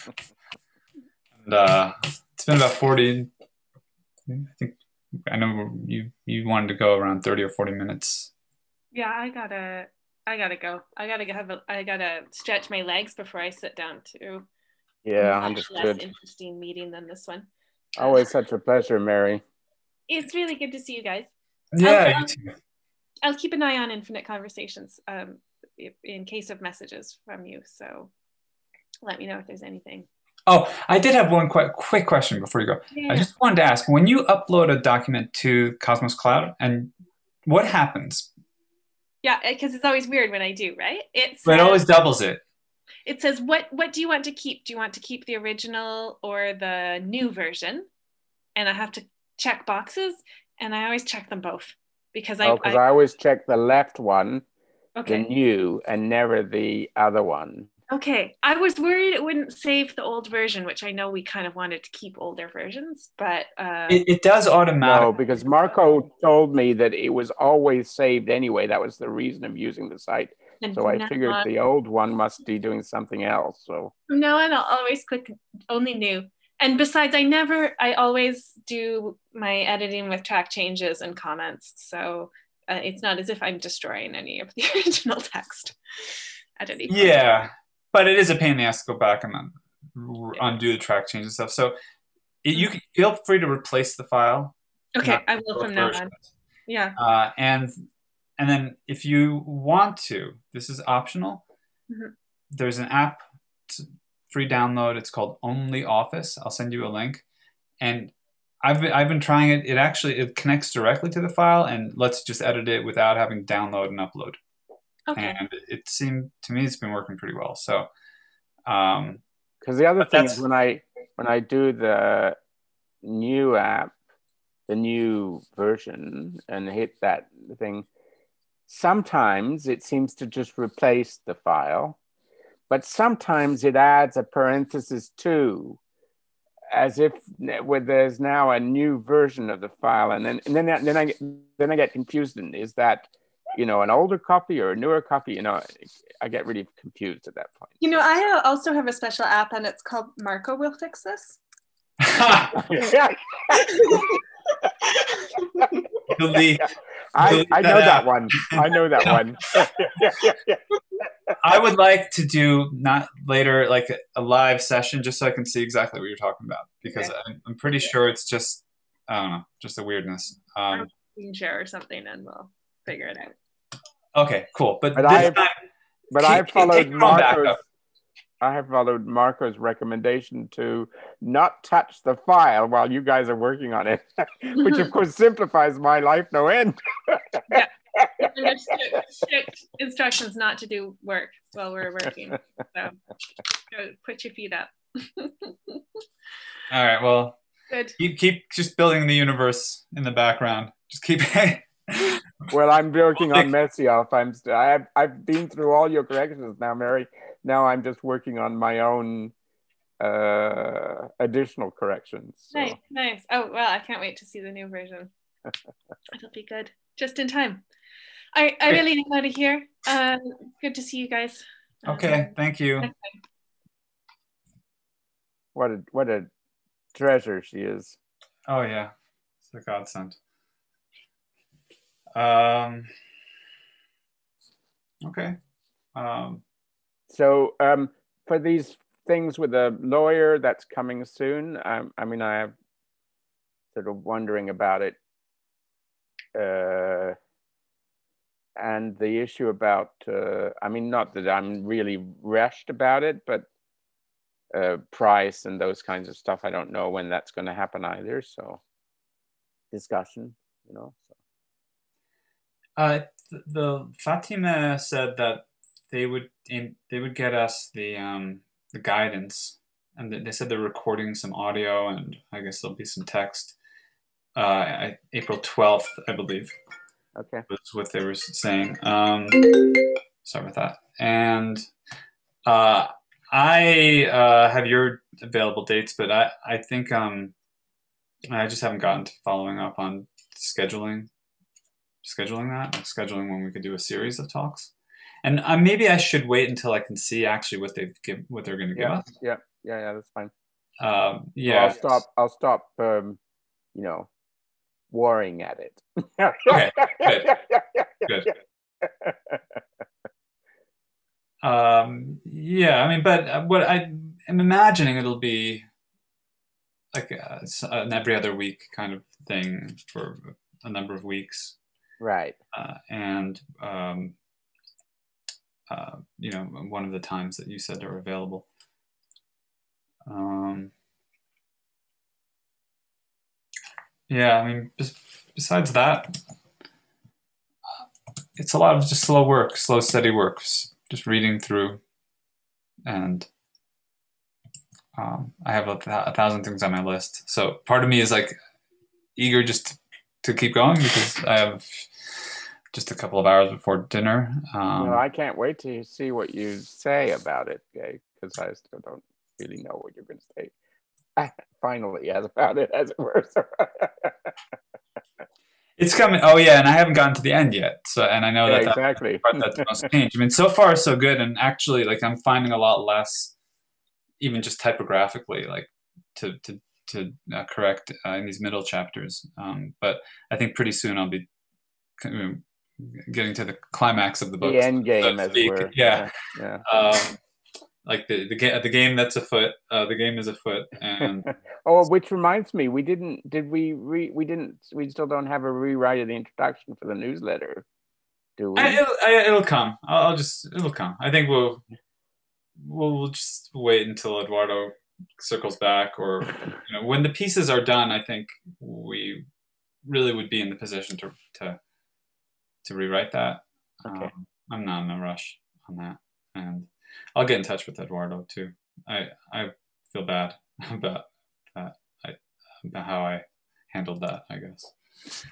And it's been about 40. I think I know you wanted to go around 30 or 40 minutes. Yeah, I gotta go. I gotta stretch my legs before I sit down to. Yeah, a understood. less interesting meeting than this one. Always such a pleasure, Mary. It's really good to see you guys. Yeah, you too. I'll keep an eye on Infinite Conversations in case of messages from you. So let me know if there's anything. Oh, I did have one quick question before you go. Yeah. I just wanted to ask, when you upload a document to Cosmos Cloud, and what happens? Yeah, because it's always weird when I do, right? It always doubles it. It says, what do you want to keep? Do you want to keep the original or the new version? And I have to check boxes, and I always check them both because I always check the left one, okay, the new, and never the other one. Okay, I was worried it wouldn't save the old version, which I know we kind of wanted to keep older versions, but it does automatically. No, because Marco told me that it was always saved anyway. That was the reason of using the site. So I figured the old one must be doing something else. So no, and I'll always click only new. And besides, I always do my editing with track changes and comments. So it's not as if I'm destroying any of the original text at any point. Yeah. But it is a pain in the ass to go back and then undo the track change and stuff. So you can feel free to replace the file. Okay, I will from now on. Yeah. And then if you want to, this is optional. Mm-hmm. There's an app, free download. It's called OnlyOffice. I'll send you a link. And I've been trying it. It connects directly to the file and lets you just edit it without having to download and upload. Okay. And it seemed to me it's been working pretty well. So, because the other thing is when I do the new app, the new version, and hit that thing, sometimes it seems to just replace the file, but sometimes it adds a parenthesis too, as if there's now a new version of the file, and then I get confused. And is that an older copy or a newer copy? I get really confused at that point. I also have a special app, and it's called Marco Will Fix This. Delete. I know that one. I know that one. I would like to do not later like a live session just so I can see exactly what you're talking about, because I'm pretty sure it's just, I don't know, just a weirdness. We can share or something and we'll figure it out. Okay, cool. But I have followed Marco's recommendation to not touch the file while you guys are working on it, which of course simplifies my life no end. Yeah, Under strict instructions not to do work while we're working. So go put your feet up. All right. Well, Good. keep just building the universe in the background. Just keep. Well, I'm working on Messioff. I've been through all your corrections now, Mary. Now I'm just working on my own additional corrections. So. Nice. Oh well, I can't wait to see the new version. It'll be good. Just in time. I really need out of here. Good to see you guys. Okay, thank you. What a treasure she is. Oh yeah, it's a godsend. Okay. So for these things with a lawyer that's coming soon, I mean, I am sort of wondering about it. And the issue about, I mean, not that I'm really rushed about it, but price and those kinds of stuff, I don't know when that's going to happen either. So discussion, you know. So. The Fatima said that they would get us the guidance, and they said they're recording some audio, and I guess there'll be some text. April 12th, I believe. Okay. Was what they were saying. Sorry about that. And I have your available dates, but I think I just haven't gotten to following up on scheduling when we could do a series of talks. And maybe I should wait until I can see actually what they're going to give us. Yeah, that's fine. Yeah. So I'll stop. You know, worrying at it. Okay. Good. Yeah, I mean, but what I am imagining it'll be like an every other week kind of thing for a number of weeks. Right. And you know, one of the times that you said are available. Yeah, I mean, besides that, it's a lot of just slow work, slow, steady work, just reading through. And I have a thousand things on my list. So part of me is like eager just to keep going because I have just a couple of hours before dinner. No, I can't wait to see what you say about it, Gay, because I still don't really know what you're going to say. Finally, about it, as it were. It's coming. Oh yeah, and I haven't gotten to the end yet. So, and I know that exactly. That's the most change. I mean, so far so good, and actually, like I'm finding a lot less, even just typographically, like to correct in these middle chapters. But I think pretty soon I'll be getting to the climax of the book. The end game, as it were. Yeah. Like the game that's afoot. The game is afoot, and oh, which reminds me, we still don't have a rewrite of the introduction for the newsletter, do we? It'll come. It'll come. I think we'll just wait until Eduardo circles back, or you know, when the pieces are done. I think we really would be in the position to rewrite that. Okay. I'm not in a rush on that, and I'll get in touch with Eduardo too. I feel bad about that. About how I handled that, I guess.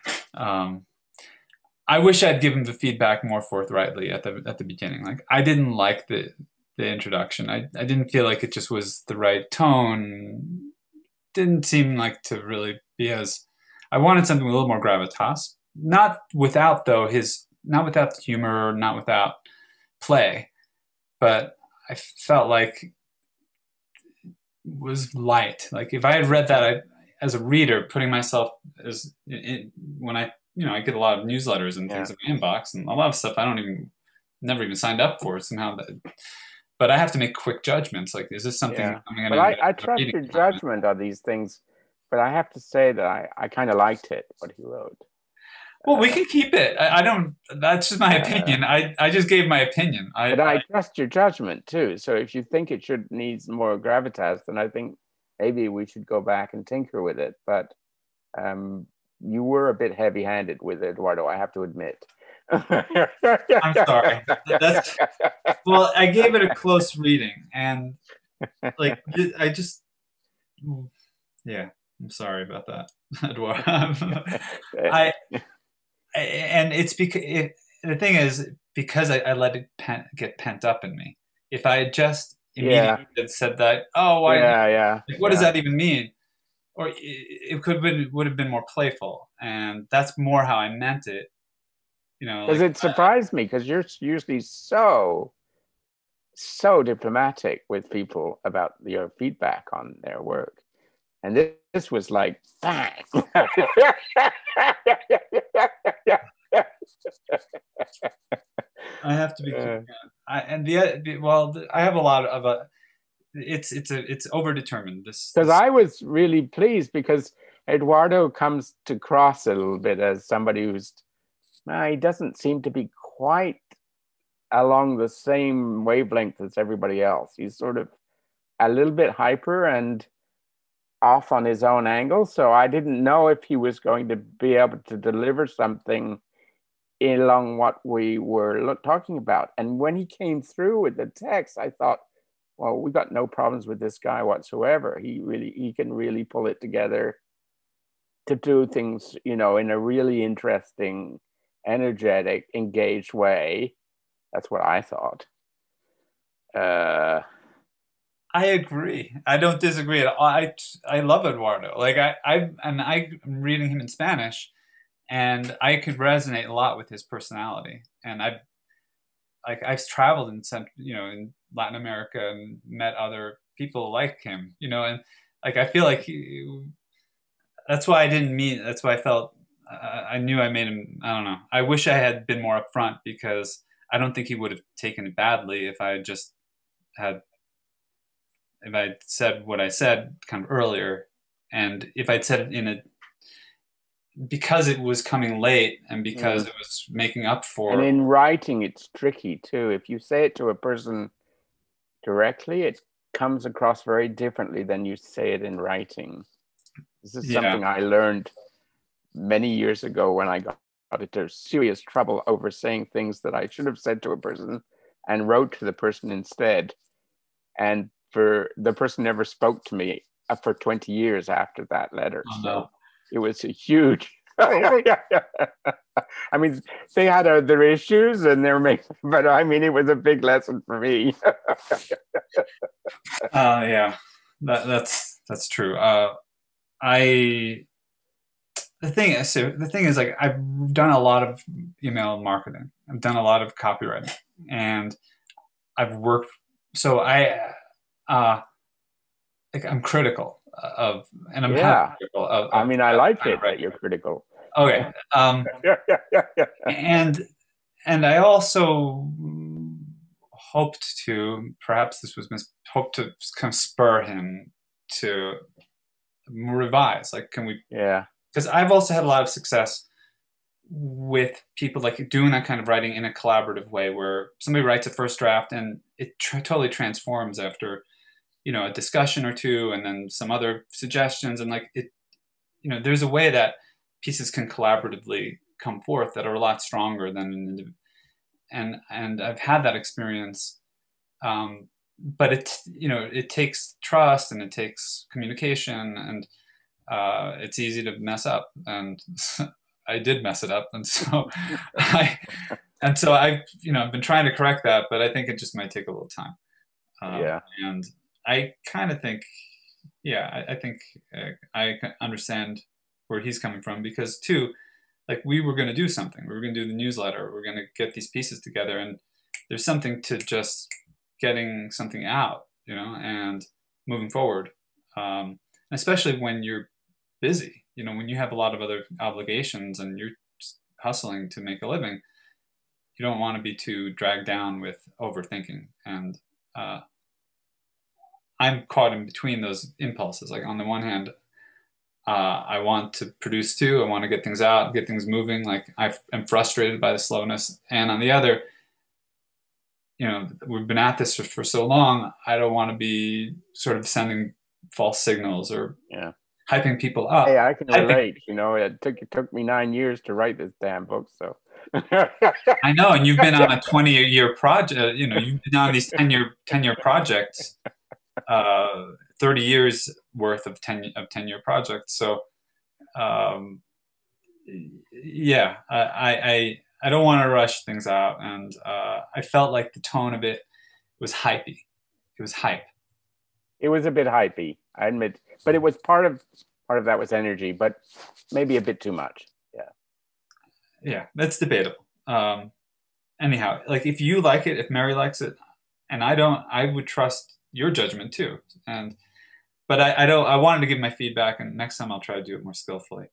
I wish I'd given the feedback more forthrightly at the beginning. Like I didn't like the introduction. I didn't feel like it just was the right tone. Didn't seem like to really be as. I wanted something with a little more gravitas. Not without humor, not without play, but I felt like it was light. Like if I had read that as a reader, putting myself as when I get a lot of newsletters and things in my inbox, and a lot of stuff I never even signed up for somehow. But I have to make quick judgments. Like, is this something? Yeah. But I trust your judgment on these things. But I have to say that I kind of liked it, what he wrote. Well, we can keep it. I don't. That's just my opinion. I just gave my opinion. But I trust your judgment too. So if you think it needs more gravitas, then I think maybe we should go back and tinker with it. But you were a bit heavy-handed with Eduardo, I have to admit. I'm sorry. That's well, I gave it a close reading, and like I just, yeah, I'm sorry about that, Edouard. And it's because the thing is because I let it get pent up in me. If I had just immediately had said that, oh, why? Like, what does that even mean? Or it would have been more playful, and that's more how I meant it. Because Like, it surprised me because you're usually so diplomatic with people about your feedback on their work, and this was like bang. I have to be. I have a lot of it's overdetermined. Because I was really pleased because Eduardo comes to cross a little bit as somebody who's he doesn't seem to be quite along the same wavelength as everybody else. He's sort of a little bit hyper and off on his own angle. So I didn't know if he was going to be able to deliver something along what we were talking about. And when he came through with the text, I thought, well, we got no problems with this guy whatsoever. He can really pull it together to do things, in a really interesting, energetic, engaged way. That's what I thought. I agree. I don't disagree at all. I love Eduardo. Like I'm reading him in Spanish, and I could resonate a lot with his personality. And I've traveled in Latin America and met other people like him. And like I feel like that's why I didn't mean. That's why I felt I knew I made him. I don't know. I wish I had been more upfront because I don't think he would have taken it badly if I just had if I said what I said kind of earlier, and if I'd said it because it was coming late and because it was making up for. And in writing, it's tricky too. If you say it to a person directly, it comes across very differently than you say it in writing. This is something I learned many years ago when I got into serious trouble over saying things that I should have said to a person and wrote to the person instead. And the person never spoke to me for 20 years after that letter. Oh, so no. It was a huge. I mean, they had their issues and but I mean, it was a big lesson for me. Yeah, that's true. The thing is, like, I've done a lot of email marketing. I've done a lot of copywriting, and I've worked. So like I'm critical of, and I'm happy critical of. I mean, I like it that you're critical. Okay. And I also hoped to, perhaps this was hoped to kind of spur him to revise. Like, can we? Yeah. Because I've also had a lot of success with people like doing that kind of writing in a collaborative way, where somebody writes a first draft and it totally transforms after, a discussion or two, and then some other suggestions, and like it, there's a way that pieces can collaboratively come forth that are a lot stronger than and I've had that experience, but it takes trust and it takes communication, and it's easy to mess up, and I did mess it up, and so I've been trying to correct that, but I think it just might take a little time. And I kind of think, I think I understand where he's coming from, because too, like, we were going to do something. We were going to do the newsletter. We're going to get these pieces together, and there's something to just getting something out, and moving forward. Especially when you're busy, when you have a lot of other obligations and you're hustling to make a living, you don't want to be too dragged down with overthinking. And I'm caught in between those impulses. Like, on the one hand, I want to produce too. I want to get things out, get things moving. Like, I'm frustrated by the slowness. And on the other, we've been at this for so long. I don't want to be sort of sending false signals or hyping people up. Hey, I can relate. It took me 9 years to write this damn book. So I know, and you've been on a 20-year project. You know, you've been on these 10-year projects, 30 years worth of 10-year projects. So, yeah, I don't want to rush things out, and I felt like the tone of it was hypey. It was hype. It was a bit hypey, I admit, but it was part of that was energy, but maybe a bit too much. Yeah, that's debatable. Anyhow, like if you like it, if Mary likes it, and I don't, I would trust your judgment too. But I don't. I wanted to give my feedback, and next time I'll try to do it more skillfully.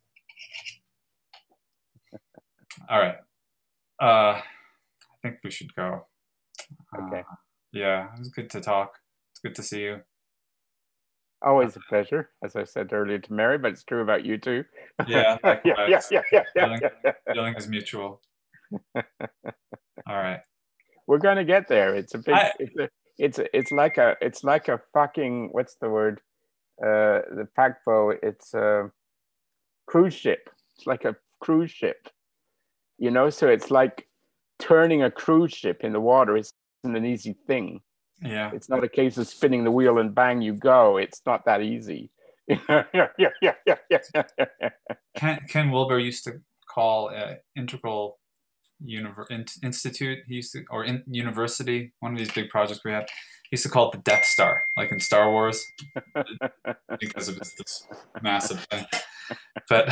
All right. I think we should go. Okay. Yeah, it was good to talk. It's good to see you. Always a pleasure, as I said earlier to Mary, but it's true about you too. Yeah, yeah. Feeling is mutual. All right. We're gonna get there. It's a big. It's like a fucking, what's the word? The Paquebot. It's a cruise ship. It's like a cruise ship. You know, so it's like turning a cruise ship in the water isn't an easy thing. Yeah. It's not a case of spinning the wheel and bang you go. It's not that easy. Ken Wilber used to call Integral Institute. He used to, or university. One of these big projects we had. He used to call it the Death Star, like in Star Wars, because of this massive thing. But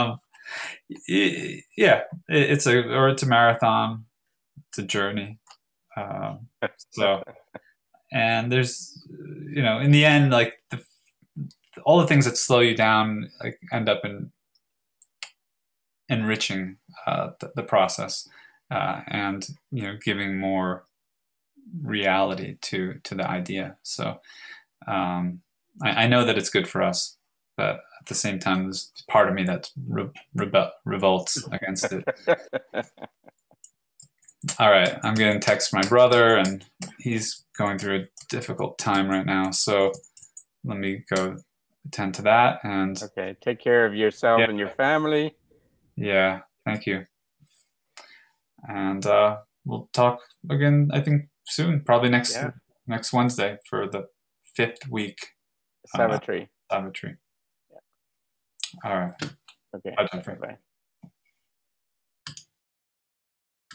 yeah, it's a marathon. It's a journey. So, and there's, you know, in the end, like all the things that slow you down, like end up in enriching the process, and you know, giving more reality to the idea. So I know that it's good for us, but at the same time, there's part of me that revolts against it. All right, I'm getting text from my brother, and he's going through a difficult time right now. So let me go attend to that. And okay, take care of yourself and your family. Yeah, thank you. And we'll talk again, I think, soon, probably next Wednesday for the 5th week. Savitri. Savitri. Yeah. All right. Okay. Bye, Jeffrey. Bye.